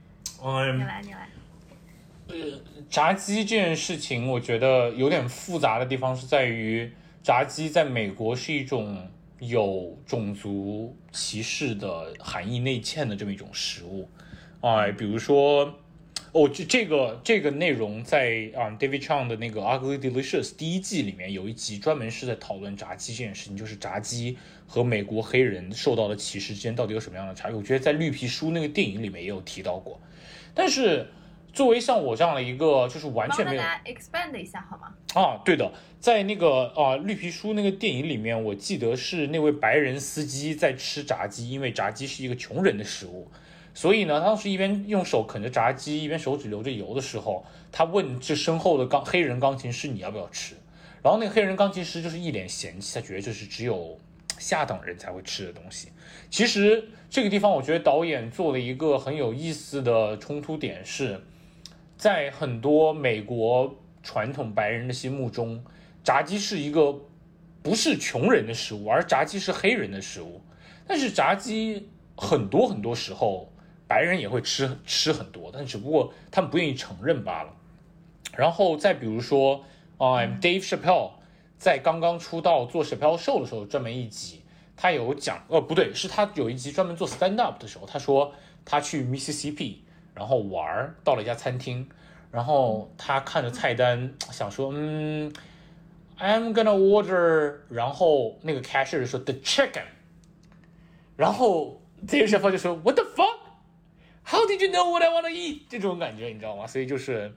炸鸡这件事情我觉得有点复杂的地方是在于，炸鸡在美国是一种有种族歧视的含义内嵌的这么一种食物。比如说这个内容在David Chang 的那个 Ugly Delicious 第1季里面有一集专门是在讨论炸鸡这件事情，就是炸鸡和美国黑人受到的歧视之间到底有什么样的差别。我觉得在绿皮书那个电影里面也有提到过，但是作为像我这样的一个就是完全没有， 帮大家 expand 一下好吗？ 对的，在那个绿皮书那个电影里面，我记得是那位白人司机在吃炸鸡，因为炸鸡是一个穷人的食物，所以呢，他当时一边用手啃着炸鸡，一边手指流着油的时候，他问这身后的黑人钢琴师你要不要吃，然后那个黑人钢琴师就是一脸嫌弃，他觉得这是只有下等人才会吃的东西。其实这个地方我觉得导演做了一个很有意思的冲突点是， 在很多美国传统白人的心目中，炸鸡是一个不是穷人的食物，而炸鸡是黑人的食物。但是炸鸡很多时候白人也会吃很多，但只不过他们不愿意承认罢了。然后再比如说Dave Chappelle 在刚刚出道做 Chappelle Show 的时候，专门一集他有讲，不对，是他有一集专门做 stand up 的时候，他说他去 Mississippi 然后玩，到了一家餐厅，然后他看着菜单想说I'm gonna order， 然后那个 cashier 说 the chicken， 然后这个 chef 就说 what the fuck how did you know what I want to eat， 这种感觉你知道吗？所以就是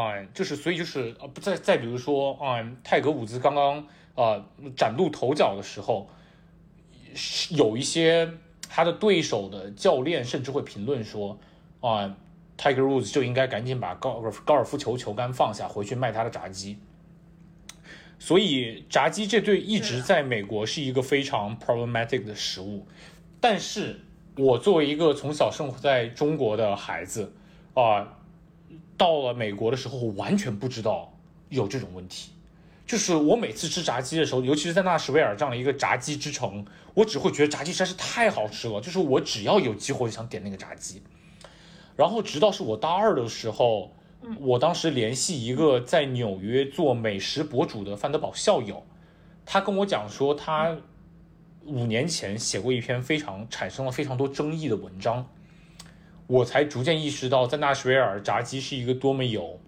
再比如说泰格伍兹刚刚崭露头角的时候，有一些他的对手的教练甚至会评论说Tiger Woods 就应该赶紧把高尔夫球杆放下，回去卖他的炸鸡。所以炸鸡这对一直在美国是一个非常 problematic 的食物。但是我作为一个从小生活在中国的孩子到了美国的时候，我完全不知道有这种问题。就是我每次吃炸鸡的时候，尤其是在纳什维尔这样的一个炸鸡之城，我只会觉得炸鸡实在是太好吃了，就是我只要有机会就想点那个炸鸡。然后直到是我大二的时候，我当时联系一个在纽约做美食博主的范德堡校友，他跟我讲说他5年前写过一篇产生了非常多争议的文章，我才逐渐意识到在纳什维尔炸鸡是一个多么有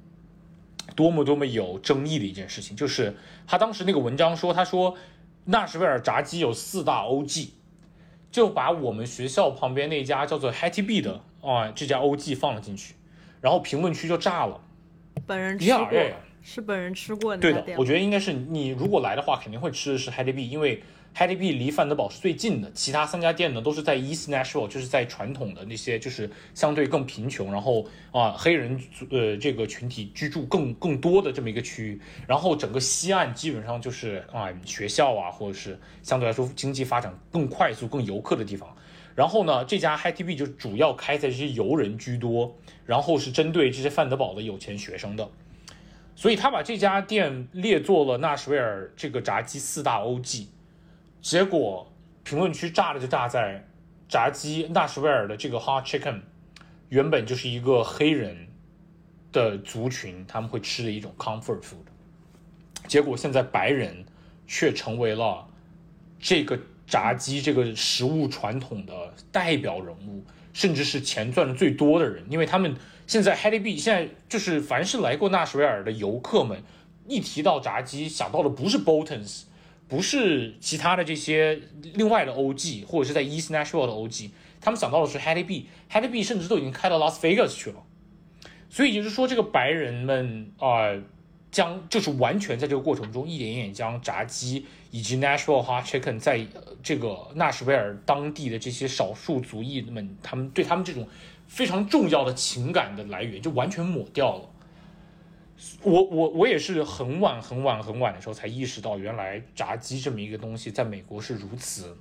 争议的一件事情。就是他当时那个文章说，他说纳什维尔炸鸡有4大 OG， 就把我们学校旁边那家叫做 Hattie B 的这家 OG 放了进去，然后评论区就炸了。 本人吃过，是本人吃过。 对的，我觉得应该是你如果来的话，肯定会吃的是 Hattie B， 因为 Hattie B 离范德堡是最近的，其他3家店呢都是在 East Nashville， 就是在传统的那些就是相对更贫穷，然后黑人这个群体居住更多的这么一个区域。然后整个西岸基本上就是学校或者是相对来说经济发展更快速、更游客的地方。然后呢，这家 Hattie B 就主要开在这些游人居多，然后是针对这些范德堡的有钱学生的。所以他把这家店列作了纳什维尔这个炸鸡4大 OG， 结果评论区炸的就炸在炸鸡纳什维尔的这个 hot chicken 原本就是一个黑人的族群他们会吃的一种 comfort food， 结果现在白人却成为了这个炸鸡这个食物传统的代表人物，甚至是钱赚的最多的人。因为他们现在 Hattie B 现在就是凡是来过纳什维尔的游客们，一提到炸鸡想到的不是 Boltons， 不是其他的这些另外的 OG， 或者是在 East Nashville 的 OG， 他们想到的是 Hattie B， Hattie B 甚至都已经开到 Las Vegas 去了。所以就是说这个白人们就是完全在这个过程中一点一点将炸鸡以及 Nashville Hot Chicken 在这个纳什维尔当地的这些少数族裔们，他们对他们这种非常重要的情感的来源就完全抹掉了。我也是很晚的时候才意识到，原来炸鸡这么一个东西在美国是如此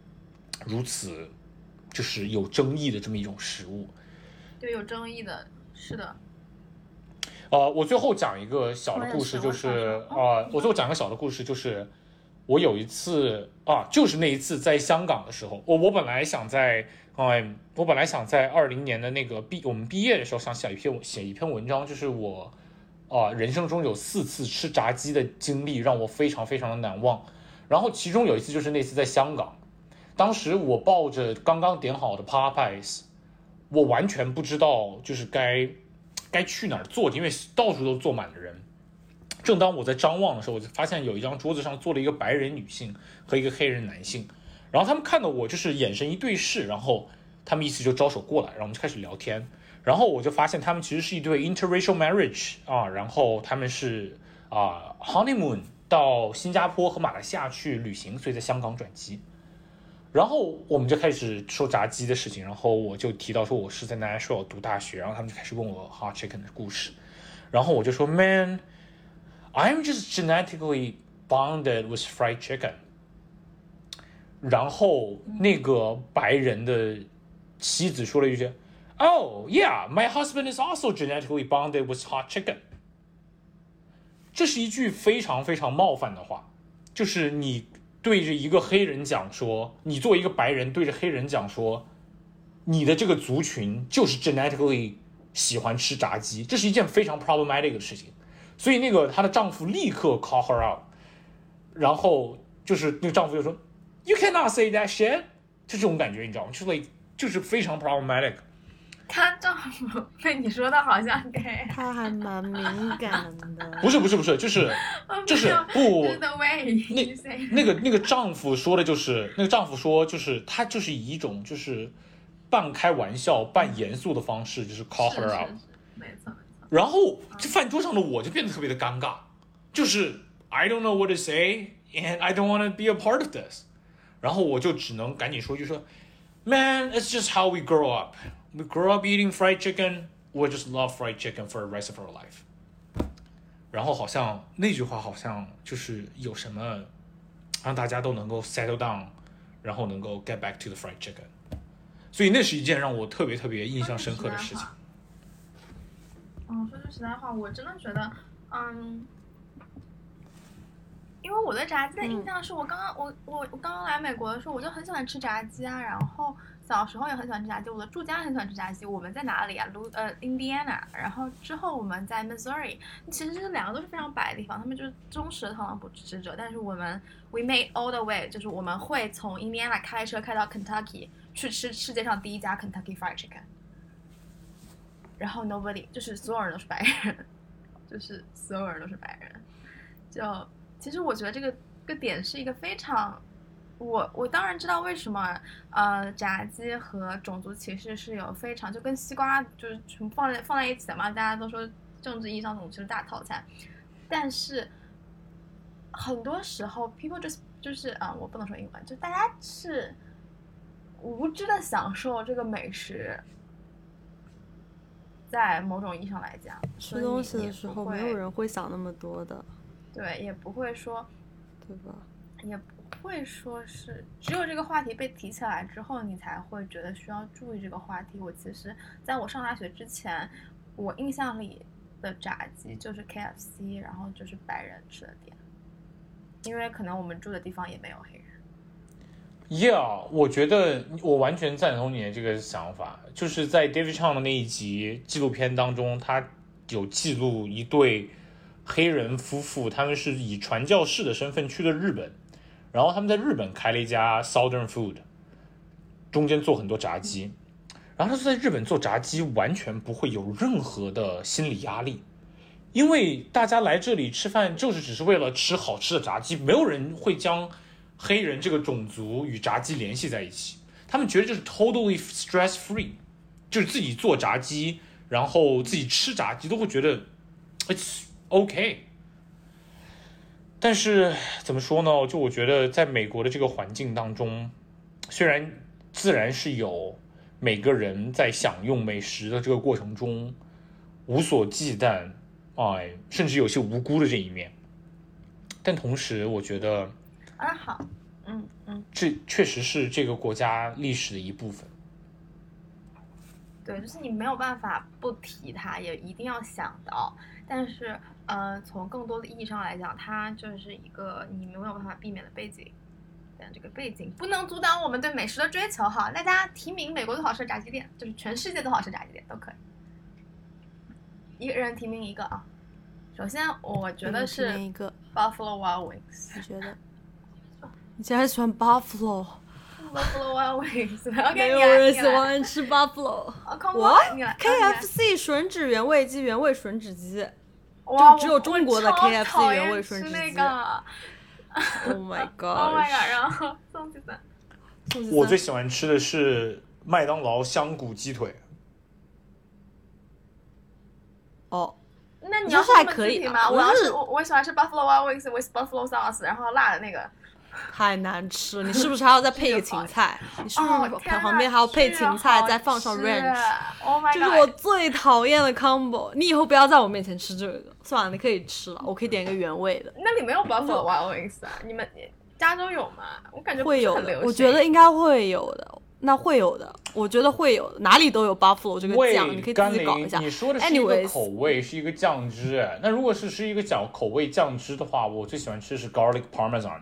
就是有争议的这么一种食物。 对，有争议的，是的。 我最后讲一个小的故事，就是我最后讲一个小的故事，就是我有一次就是那一次在香港的时候，我本来想在20年的那个我们毕业的时候想写一篇文章，就是我人生中有4次吃炸鸡的经历让我非常非常的难忘。然后其中有一次就是那次在香港，当时我抱着刚刚点好的 Popeyes， 我完全不知道就是该去哪儿坐，因为到处都坐满了人。正当我在张望的时候，我就发现有一张桌子上坐了一个白人女性和一个黑人男性，然后他们看到我就是眼神一对视，然后他们意思就招手过来，然后我们就开始聊天。然后我就发现他们其实是一对 interracial marriage 然后他们是honeymoon 到新加坡和马来西亚去旅行，所以在香港转机。然后我们就开始说炸鸡的事情，然后我就提到说我是在 Nashville 读大学，然后他们就开始问我 hot chicken 的故事，然后我就说 Man, I'm just genetically bonded with fried chicken。 然后那个白人的妻子说了一句 Oh yeah, my husband is also genetically bonded with hot chicken。这是一句非常非常冒犯的话，就是你对着一个黑人讲说，你作为一个白人对着黑人讲说，你的这个族群就是 genetically 喜欢吃炸鸡，这是一件非常 problematic 的事情。所以那个她的丈夫立刻 call her out， 然后就是那个丈夫就说 You cannot say that shit， 就这种感觉你知道吗？就是非常 problematic。 她丈夫被你说的好像给他还蛮敏感的。 不是，就是不 the way you say 那个丈夫说的就是那个丈夫说就是他就是以一种就是半开玩笑半严肃的方式就是 call her out， 没错。 然后这饭桌上的我就变得特别的尴尬，就是 I don't know what to say and I don't want to be a part of this， 然后我就只能赶紧说就说 Man, it's just how we grow up. We grow up eating fried chicken. We just love fried chicken for the rest of our life. 然后好像那句话好像就是有什么让大家都能够 settle down， 然后能够 get back to the fried chicken。所以那是一件让我特别特别印象深刻的事情。 说句实在话，我真的觉得，因为我对炸鸡的印象是我刚刚来美国的时候，我就很喜欢吃炸鸡啊，然后小时候也很喜欢吃炸鸡，我的住家很喜欢吃炸鸡。我们在哪里啊？Indiana， 然后之后我们在 Missouri， 其实这两个都是非常白的地方，他们就是忠实的特朗普支持者。但是我们 we made all the way， 就是我们会从 Indiana 开车开到 Kentucky 去吃世界上第一家 Kentucky Fried Chicken。然后 nobody 就是所有人都是白人，就是所有人都是白人。就其实我觉得这个点是一个非常，我当然知道为什么炸鸡和种族歧视是有非常就跟西瓜就是全部放在一起的嘛，大家都说政治意义上种族是大套餐，但是很多时候 people就是我不能说英文，就大家是无知的享受这个美食。在某种意义上来讲， 吃东西的时候没有人会想那么多的， 对，也不会说， 对吧？ 也不会说是只有这个话题被提起来之后，你才会觉得需要注意这个话题。我其实在我上大学之前，我印象里的炸鸡就是 KFC， 然后就是白人吃的店，因为可能我们住的地方也没有黑人。 Yeah， 我觉得我完全赞同你的这个想法，就是在 David Chang 的那一集纪录片当中，他有记录一对黑人夫妇，他们是以传教士的身份去的日本，然后他们在日本开了一家 Southern Food， 中间做很多炸鸡，然后他在日本做炸鸡完全不会有任何的心理压力，因为大家来这里吃饭就是只是为了吃好吃的炸鸡，没有人会将黑人这个种族与炸鸡联系在一起，他们觉得这是 totally stress free， 就是自己做炸鸡，然后自己吃炸鸡都会觉得 it's okay。 但是怎么说呢，就我觉得在美国的这个环境当中，虽然自然是有每个人在享用美食的这个过程中无所忌惮，甚至有些无辜的这一面，但同时我觉得好， 这确实是这个国家历史的一部分。 对，就是你没有办法不提它，也一定要想到。但是，从更多的意义上来讲，它就是一个你没有办法避免的背景。但这个背景不能阻挡我们对美食的追求哈！大家提名美国最好吃的炸鸡店，就是全世界最好吃的炸鸡店都可以。一个人提名一个啊。首先，我觉得是一个 Buffalo Wild Wings。 你觉得？你竟然喜欢 Buffalo Wild Wings， 没有人喜欢吃 Buffalo。 我 KFC �吶指原味鸡，原味吮指鸡，就只有中国的 KFC 原味吮指鸡。Oh my god！ 然后宋其森， 我最喜欢吃的是麦当劳香骨鸡腿。 哦， 那你要是还可以吗？我喜欢吃 Buffalo Wild Wings with Buffalo sauce， 然后辣的那个。 太难吃，你是不是还要再配一个芹菜？你是不是旁边还要配芹菜，再放上 ranch？ 这是我最讨厌的 combo。你以后不要在我面前吃这个，算了，你可以吃了，我可以点一个原味的。 那里没有 Buffalo Wild Wings 啊？你们加州有吗？我感觉会有的，我觉得应该会有的。 那会有的，我觉得会有的，哪里都有 buffalo 这个酱，你可以自己搞一下。 你说的是一个口味，是一个酱汁。那如果是一个口味酱汁的话，我最喜欢吃的是 garlic parmesan。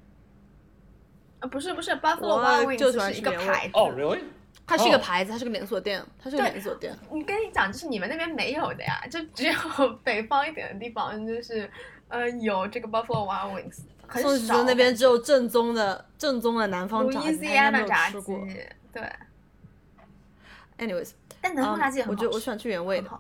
不是 Buffalo Wild Wings 是一个牌子。 哦 ，really？ 它是一个牌子，它是个连锁店，它是个连锁店。 你跟你讲，就是你们那边没有的呀，就只有北方一点的地方，就是有这个 Buffalo Wild Wings， 很少。 宋子那边只有正宗的南方炸鸡，应该没有吃过。 对。 anyways， 但南方炸鸡很好吃， 我喜欢吃原味的。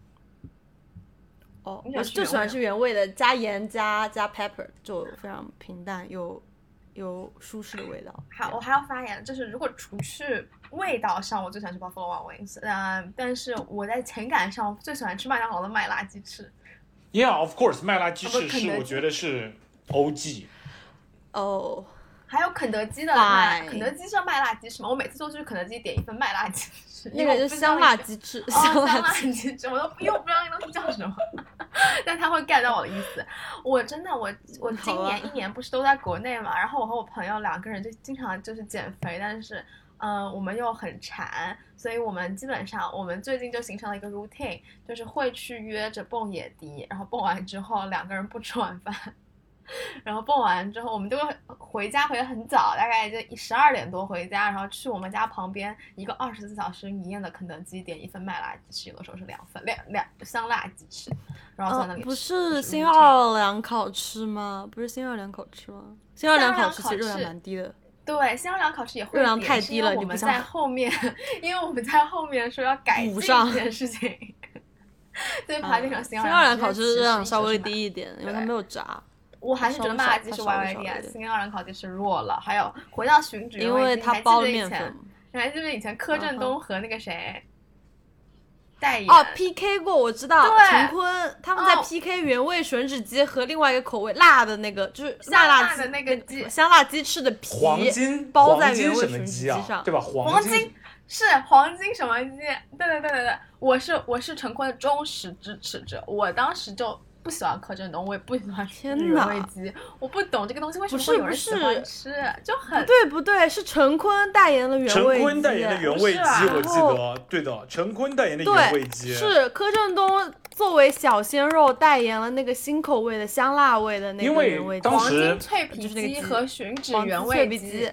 哦， 我就喜欢吃原味的，加盐加 pepper， 就非常平淡有舒适的味道。 好，我还要发言，就是如果除去味道上，我最喜欢吃 Buffalo Wild Wings，但是我在情感上最喜欢吃麦当劳的麦辣鸡翅。 Yeah, of course， 麦辣鸡翅是我觉得是 OG。 哦。 还有肯德基的肯德基是麦辣鸡翅吗？我每次都去肯德基点一份麦辣鸡翅， 那个是香辣鸡翅， 香辣鸡翅，我都又不知道那东西叫什么，但他会 get 到我的意思。我真的我今年1年不是都在国内嘛，然后我和我朋友2个人就经常就是减肥，但是我们又很馋，所以我们基本上我们最近就形成了一个 routine， 就是会去约着蹦野迪，然后蹦完之后2个人不吃晚饭。然后蹦完之后，我们就会回家回得很早，大概就12点多回家，然后去我们家旁边一个24小时营业的肯德基点一份麦辣鸡翅，有的时候是2份香辣鸡翅，然后在那里吃。 不是新奥尔良烤翅吗？不是新奥尔良烤翅吗？新奥尔良烤翅其实热量蛮低的。 对，新奥尔良烤翅也会热量太低了， 我们在后面，因为我们在后面说要改进这件事情，对，把这种新奥尔良烤翅热量稍微低一点，因为它没有炸。 我还是觉得麦辣鸡是 YYD， 新奥尔良烤鸡是弱了。还有回到吮指， 因为它包了面粉。 你还记得以前柯震东和那个谁代言 PK 过？我知道，陈坤他们在 PK 原味吮指鸡和另外一个口味辣的那个，就是辣的那个鸡， 香辣鸡翅的皮黄金包在原味吮指鸡上， 对吧？ 黄金是黄金什么鸡？对，我是陈坤的忠实支持者，我当时就。不喜欢柯震东，我也不喜欢吃原味鸡，我不懂这个东西为什么会有人喜欢吃，就很不对，是陈坤代言了原味鸡， 陈坤代言的原味鸡，我记得，对的，陈坤代言的原味鸡是柯震东作为小鲜肉代言了那个新口味的香辣味的那个原味鸡， 黄金脆皮鸡和吮指原味鸡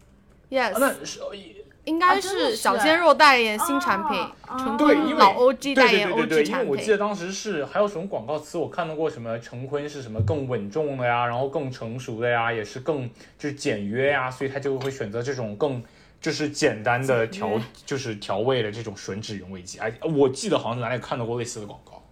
，yes。应该是小鲜肉代言新产品，陈坤老 OG 代言 OG 产品。 因为我记得当时是还有什么广告词，我看到过什么陈坤是什么更稳重的呀，然后更成熟的呀，也是更就是简约呀，所以他就会选择这种更就是简单的就是调味的这种吮指原味鸡。我记得好像哪里看到过类似的广告。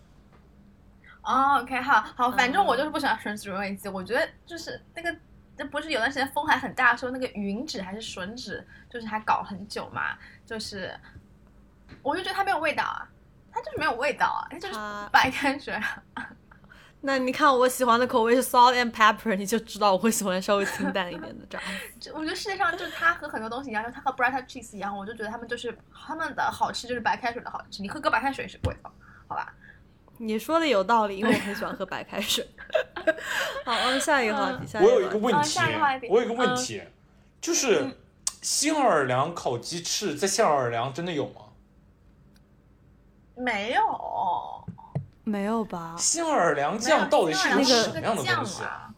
OK， 好，反正我就是不喜欢吮指原味鸡，我觉得就是那个。这不是有段时间风还很大，说那个吮指还是吮指，就是还搞很久嘛，就是我就觉得它没有味道啊，它就是没有味道啊，它就是白开水。 那你看我喜欢的口味是 salt and pepper， 你就知道我会喜欢稍微清淡一点的炸。 我觉得世界上就是它和很多东西一样，就它和 burrata cheese 一样，我就觉得他们的好吃就是白开水的好吃，你喝个白开水是味道，好吧？ 你说的有道理，因为我很喜欢喝白开水。好，我们下一个话题。 我有一个问题，就是新奥尔良烤鸡翅在新奥尔良真的有吗？ 没有吧？ 新奥尔良酱到底是一个什么样的东西啊？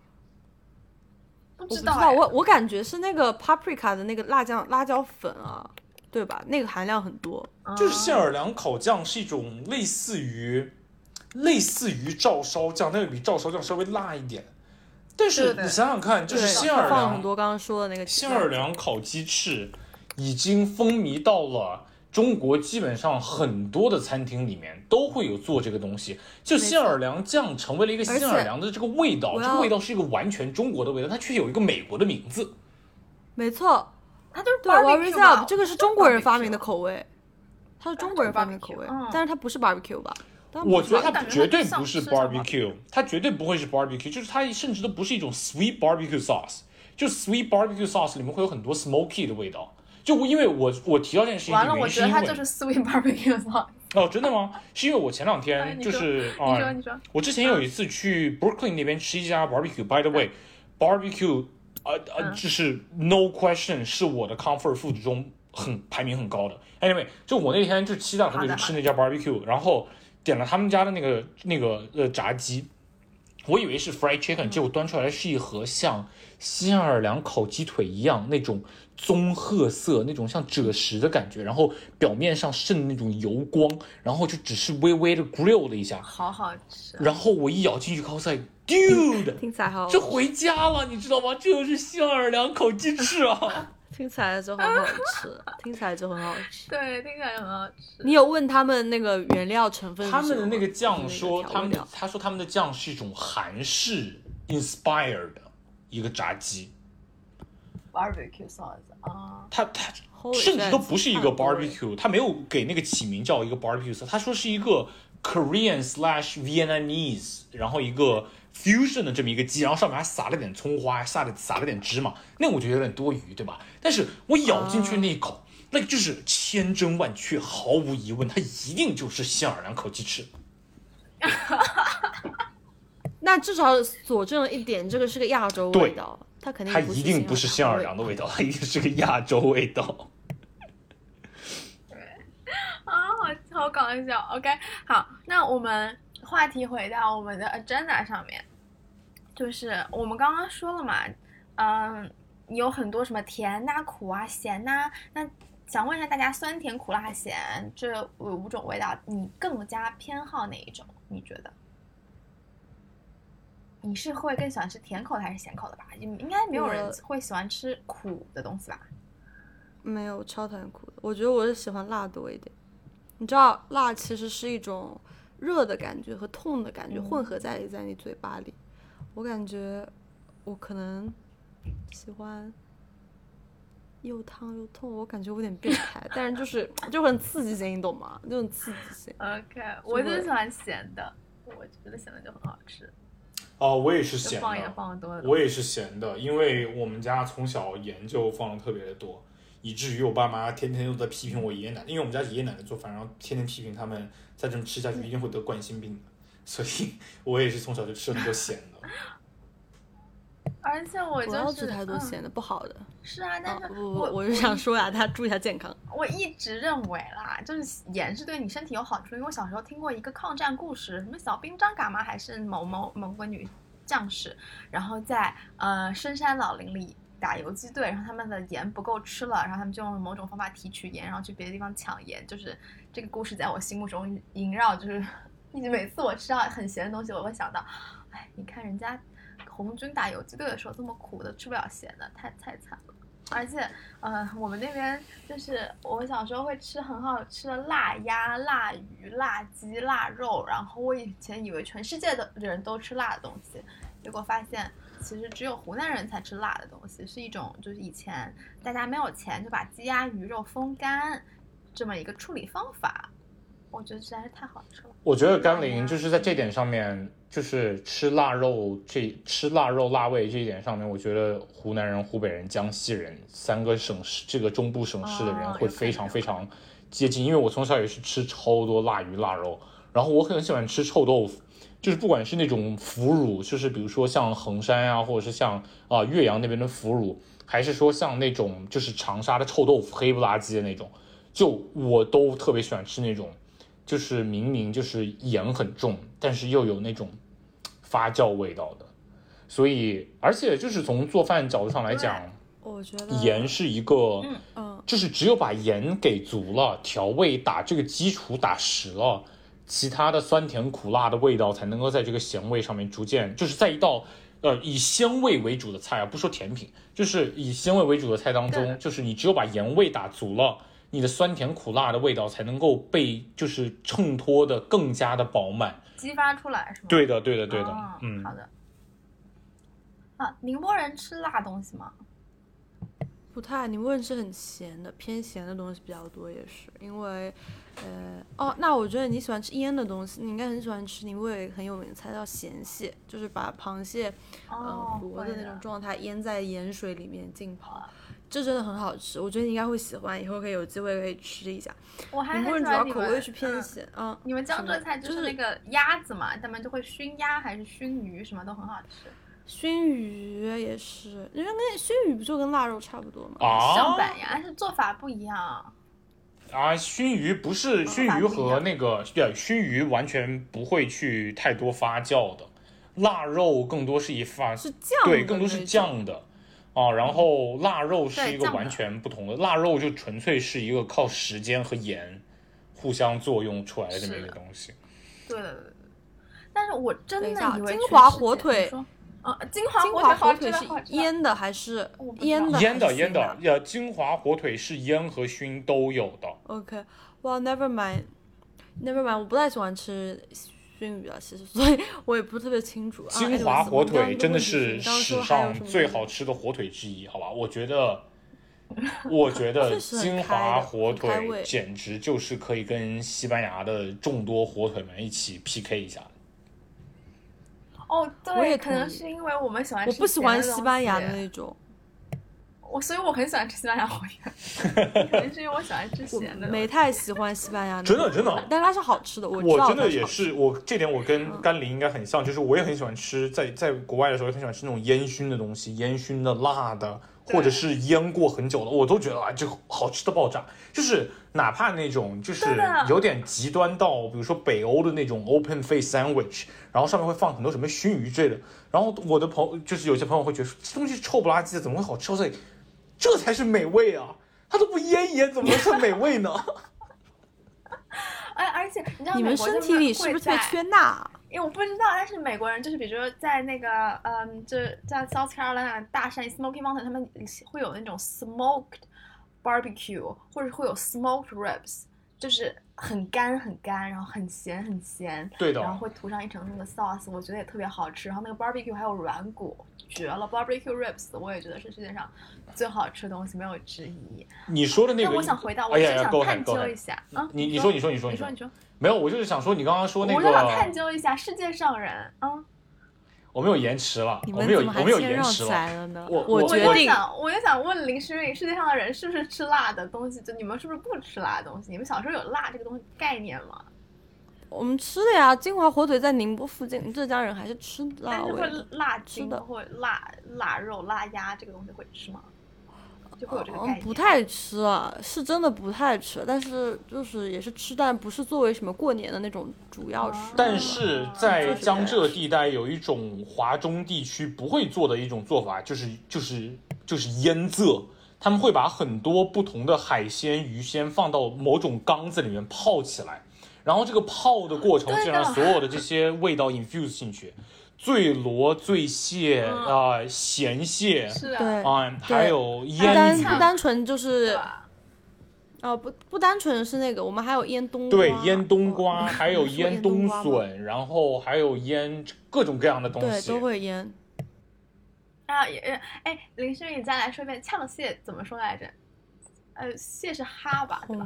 不知道，我感觉是那个 paprika 的那个辣椒粉啊。对吧？那个含量很多。 就是新奥尔良烤酱是一种类似于照烧酱，但是比照烧酱稍微辣一点。但是你想想看，就是新奥尔良放了很多刚刚说的那个新奥尔良烤鸡翅已经风靡到了中国，基本上很多的餐厅里面都会有做这个东西。就新奥尔良酱成为了一个新奥尔良的这个味道，这个味道是一个完全中国的味道，它却有一一个美国的名字。 没错。 它就是对 barbecue， 这个是中国人发明的口味，它是中国人发明的口味，但是它不是 barbecue 吧？ 我觉得它绝对不是 barbecue， 它绝对不会是 barbecue， 就是它甚至都不是一种 sweet barbecue sauce， 就 sweet barbecue sauce 里面会有很多 smoky 的味道。就因为我提到这件事情， 完了，我觉得它就是 sweet barbecue sauce。 哦，真的吗？是因为我前2天就是你说， 我之前有一次去 Brooklyn 那边吃一家 barbecue，by the way，barbecue。 这是 no question 是我的 comfort food 中排名很高的。Anyway， 就我那天就期待很久去吃那家 barbecue， 然后点了他们家的那个炸鸡，我以为是 fried chicken， 结果端出来是一盒像新奥尔良烤鸡腿一样那种棕褐色，那种像赭石的感觉，然后表面上渗那种油光，然后就只是微微的 grill 了一下， 好好吃。 然后我一咬进去，靠塞 ，dude， 听起来好， 这回家了，你知道吗？这就是新奥尔良烤鸡翅啊！ 听起来就很好吃，听起来就很好吃。 对，听起来很好吃。 你有问他们那个原料成分是什么？ 他们的那个酱说， 他说他们的酱是一种韩式 inspired 的一个炸鸡 barbecue sauce 啊， 他甚至都不是一个 barbecue， 他没有给那个起名叫一个 barbecue sauce， 他说是一个 Korean/Vietnamese， 然后一个 fusion 的这么一个鸡，然后上面还撒了点葱花，撒了点芝麻，那我觉得有点多余，对吧？但是我咬进去那一口，那就是千真万确，毫无疑问，它一定就是新奥尔良烤鸡翅。 那至少佐证了一点，这个是个亚洲味道，它肯定它一定不是新奥尔良的味道，它一定是个亚洲味道。 对，啊，好搞笑。OK， 好，那我们话题回到我们的 agenda 上面，就是我们刚刚说了嘛，有很多什么甜呐、苦啊、咸呐，那想问一下大家，酸甜苦辣咸这5种味道，你更加偏好哪一种？你觉得？你是会更喜欢吃甜口的还是咸口的吧？应该没有人会喜欢吃苦的东西吧？ 没有，超讨厌苦的。我觉得我是喜欢辣多一点。你知道，辣其实是一种热的感觉和痛的感觉混合在你嘴巴里。我感觉我可能喜欢又烫又痛，我感觉我有点变态，但是就很刺激性，你懂吗？就很刺激性。 OK， 我就喜欢咸的，我觉得咸的就很好吃。 哦，我也是咸的， 放盐放的多。 我也是咸的，因为我们家从小盐就放的特别的多，以至于我爸妈天天都在批评我爷爷奶奶，因为我们家爷爷奶奶做饭，然后天天批评他们再这么吃下去一定会得冠心病的，所以我也是从小就吃很多咸的。 而且我不要吃太多咸的，不好的。 是啊，但是我就想说呀，他注意一下健康。 我一直认为啦，就是盐是对你身体有好处，因为我小时候听过一个抗战故事，什么小兵张嘎嘛，还是某个女将士，然后在深山老林里打游击队，然后他们的盐不够吃了，然后他们就用某种方法提取盐，然后去别的地方抢盐。就是这个故事在我心目中萦绕，就是每次我吃到很咸的东西，我会想到，哎，你看人家红军打游击队的时候这么苦的，吃不了咸的，太惨了。而且我们那边就是我小时候会吃很好吃的辣鸭、辣鱼、辣鸡、腊肉，然后我以前以为全世界的人都吃辣的东西，结果发现其实只有湖南人才吃辣的东西，是一种就是以前大家没有钱就把鸡鸭鱼肉风干这么一个处理方法，我觉得实在是太好吃了。 我觉得甘霖就是在这点上面，就是吃腊肉辣味这一点上面，我觉得湖南人、湖北人、江西人3个省市，这个中部省市的人会非常非常接近，因为我从小也是吃超多腊鱼腊肉，然后我很喜欢吃臭豆腐，就是不管是那种腐乳，就是比如说像衡山啊，或者是像岳阳那边的腐乳，还是说像那种就是长沙的臭豆腐黑不拉几的那种，就我都特别喜欢吃那种。就是明明就是盐很重，但是又有那种发酵味道的，所以而且就是从做饭角度上来讲， 我觉得盐是一个，就是只有把盐给足了，调味打这个基础打实了，其他的酸甜苦辣的味道才能够在这个咸味上面逐渐，就是在一道以鲜味为主的菜啊，不说甜品，就是以鲜味为主的菜当中，就是你只有把盐味打足了。你的酸甜苦辣的味道才能够被就是衬托的更加的饱满， 激发出来是吗？ 对的， 好的。宁波人吃辣东西吗？ 不太，宁波人吃很咸的，偏咸的东西比较多，也是因为，那我觉得你喜欢吃腌的东西，你应该很喜欢吃宁波有一个很有名的菜叫咸蟹，就是把螃蟹活的那种状态腌在盐水里面浸泡。这真的很好吃，我觉得你应该会喜欢，以后可以有机会可以吃一下。 我还宁波人主要口味是偏咸你们江浙菜就是那个鸭子嘛，他们就会熏鸭还是熏鱼，什么都很好吃。 熏鱼也是，因为跟熏鱼不就跟腊肉差不多吗？ 像版呀，但是做法不一样。 熏鱼不是熏鱼和那个熏鱼完全不会去太多发酵的，腊肉更多是是酱， 对，更多是酱的然后腊肉是一个完全不同的，腊肉就纯粹是一个靠时间和盐互相作用出来的这么一个东西。 对的，但是我真的以为金华火腿。 金华火腿是腌的还是腌的？ 腌的，金华火腿是腌和熏都有的。 OK， 哇 ，never mind， 我不太喜欢吃熏鱼啊，其实，所以我也不是特别清楚。 金华火腿真的是史上最好吃的火腿之一，好吧？我觉得金华火腿简直就是可以跟西班牙的众多火腿们一起 PK 一下。 对，可能是因为我们喜欢吃， 我不喜欢西班牙的那种， 所以我很喜欢吃西班牙火腿，可能是因为我喜欢吃咸的。 没太喜欢西班牙的， 真的， 但是它是好吃的，我真的也是，这点我跟甘霖应该很像，就是我也很喜欢吃，在国外的时候很喜欢吃那种烟熏的东西，烟熏的、辣的，或者是腌过很久的，我都觉得就好吃的爆炸。就是哪怕那种就是有点极端到，比如说北欧的那种 open face sandwich， 然后上面会放很多什么熏鱼之类的，然后我的就是有些朋友会觉得这东西臭不拉几的，怎么会好吃？所以这才是美味啊！它都不腌一腌，怎么能算美味呢？ 而且你知道你们身体里是不是特别缺钠？ 因为我不知道，但是美国人就是比如说在那个就在 South Carolina 大山 Smoky Mountain， 他们会有那种 smoked barbecue， 或者会有 smoked ribs， 就是很干，然后很咸， 对的， 然后会涂上一层那个 sauce， 我觉得也特别好吃。然后那个 barbecue 还有软骨，绝了 ！barbecue ribs 我也觉得是世界上最好吃的东西，没有之一。 你说的那个， 我想回到，我就想探究一下你说，没有，我就是想说你刚刚说那个， 我就想探究一下世界上人我们有延迟了， 我们有延迟了呢。 我决定， 我就想问林诗韵，世界上的人是不是吃辣的东西？就你们是不是不吃辣的东西？你们小时候有辣这个东西概念吗？ 我们吃的呀，金华火腿在宁波附近，浙江人还是吃辣味的。 但是会辣筋或辣肉、辣鸭这个东西会吃吗？就会有这个概念。 不太吃，是真的不太吃，但是就是也是吃，但不是作为什么过年的那种主要食物。 但是在江浙地带有一种华中地区不会做的一种做法，就是腌渍。他们会把很多不同的海鲜、鱼鲜放到某种缸子里面泡起来，然后这个泡的过程竟然所有的这些味道 infuse 进去。醉螺、醉蟹咸蟹， 是还有腌鱼， 不单纯就是不单纯是那个，我们还有腌冬瓜， 对，腌冬瓜，还有腌冬笋，然后还有腌各种各样的东西， 对，都会腌。 林诗韵，你再来说一遍呛蟹怎么说来着？蟹是哈吧，对吧？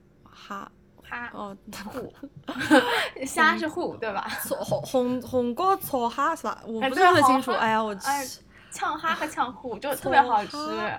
虎，虾是虎，对吧？ 红锅炒虾是吧？我不是特别清楚。哎呀，我呛哈和呛虎就特别好吃。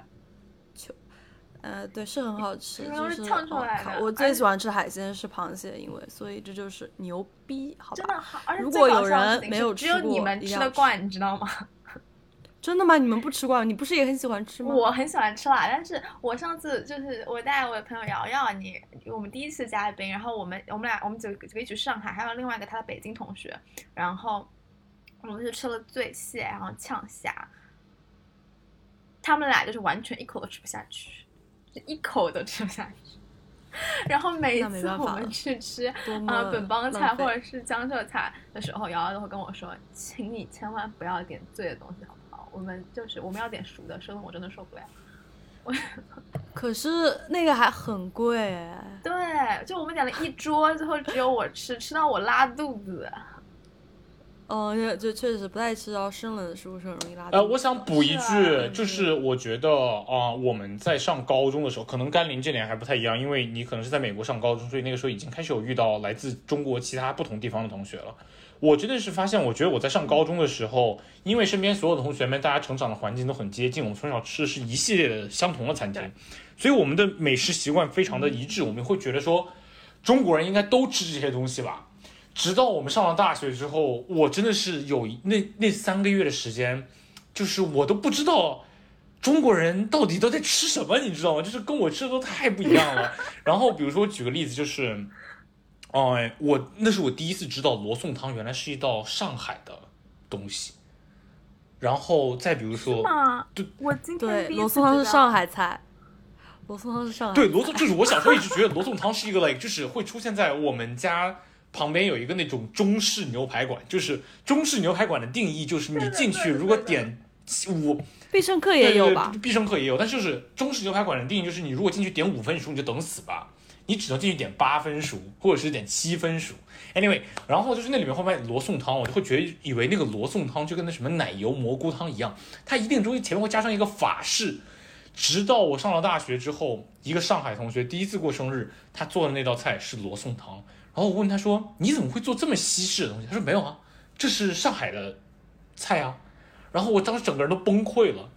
对，是很好吃，就是呛出来的。 我最喜欢吃海鲜是螃蟹，因为所以这就是牛逼，好吧？ 真的好，而且如果有人没有吃过， 只有你们吃得惯，你知道吗？ 真的吗？你们不吃惯？你不是也很喜欢吃吗？ 我很喜欢吃辣，但是我上次就是我带我的朋友瑶瑶，我们第一次嘉宾，然后我们几个一起去上海，还有另外一个他的北京同学，然后我们就吃了醉蟹，然后呛虾，他们俩就是完全一口都吃不下去，就一口都吃不下去。然后每一次我们去吃本帮菜或者是江浙菜的时候，瑶瑶都会跟我说，请你千万不要点醉的东西，好不好？我们要点熟的，生的我真的受不了。 可是那个还很贵哎。 对，就我们点了一桌，最后只有我吃到我拉肚子。 就确实不太吃到生冷的食物是很容易拉肚子。 我想补一句，就是我觉得我们在上高中的时候，可能甘霖这点还不太一样，因为你可能是在美国上高中，所以那个时候已经开始有遇到来自中国其他不同地方的同学了。我真的是发现，我觉得我在上高中的时候，因为身边所有的同学们，大家成长的环境都很接近，我们从小吃的是一系列的相同的餐厅，所以我们的美食习惯非常的一致。我们会觉得说，中国人应该都吃这些东西吧。 直到我们上了大学之后，我真的是有那3个月的时间，就是我都不知道中国人到底都在吃什么，你知道吗？就是跟我吃的都太不一样了。然后比如说举个例子，就是那是我第一次知道罗宋汤原来是一道上海的东西。然后再比如说， 对，我今天对， 第一次罗宋汤是知道上海菜。罗宋汤是上海菜。 对，罗宋就是我小时候一直觉得罗宋汤是一个就是会出现在我们家旁边有一个那种中式牛排馆，就是中式牛排馆的定义就是你进去如果点必胜客也有吧？ 对，必胜客也有，但就是中式牛排馆的定义就是你如果进去点5分熟你就等死吧，你只能进去点8分熟或者是点7分熟。Anyway， 然后就是那里面会卖罗宋汤，我就会以为那个罗宋汤就跟那什么奶油蘑菇汤一样，它一定中间前面会加上一个法式。直到我上了大学之后，一个上海同学第一次过生日，他做的那道菜是罗宋汤。然后我问他说：“你怎么会做这么西式的东西？”他说：“没有啊，这是上海的菜啊。”然后我当时整个人都崩溃了，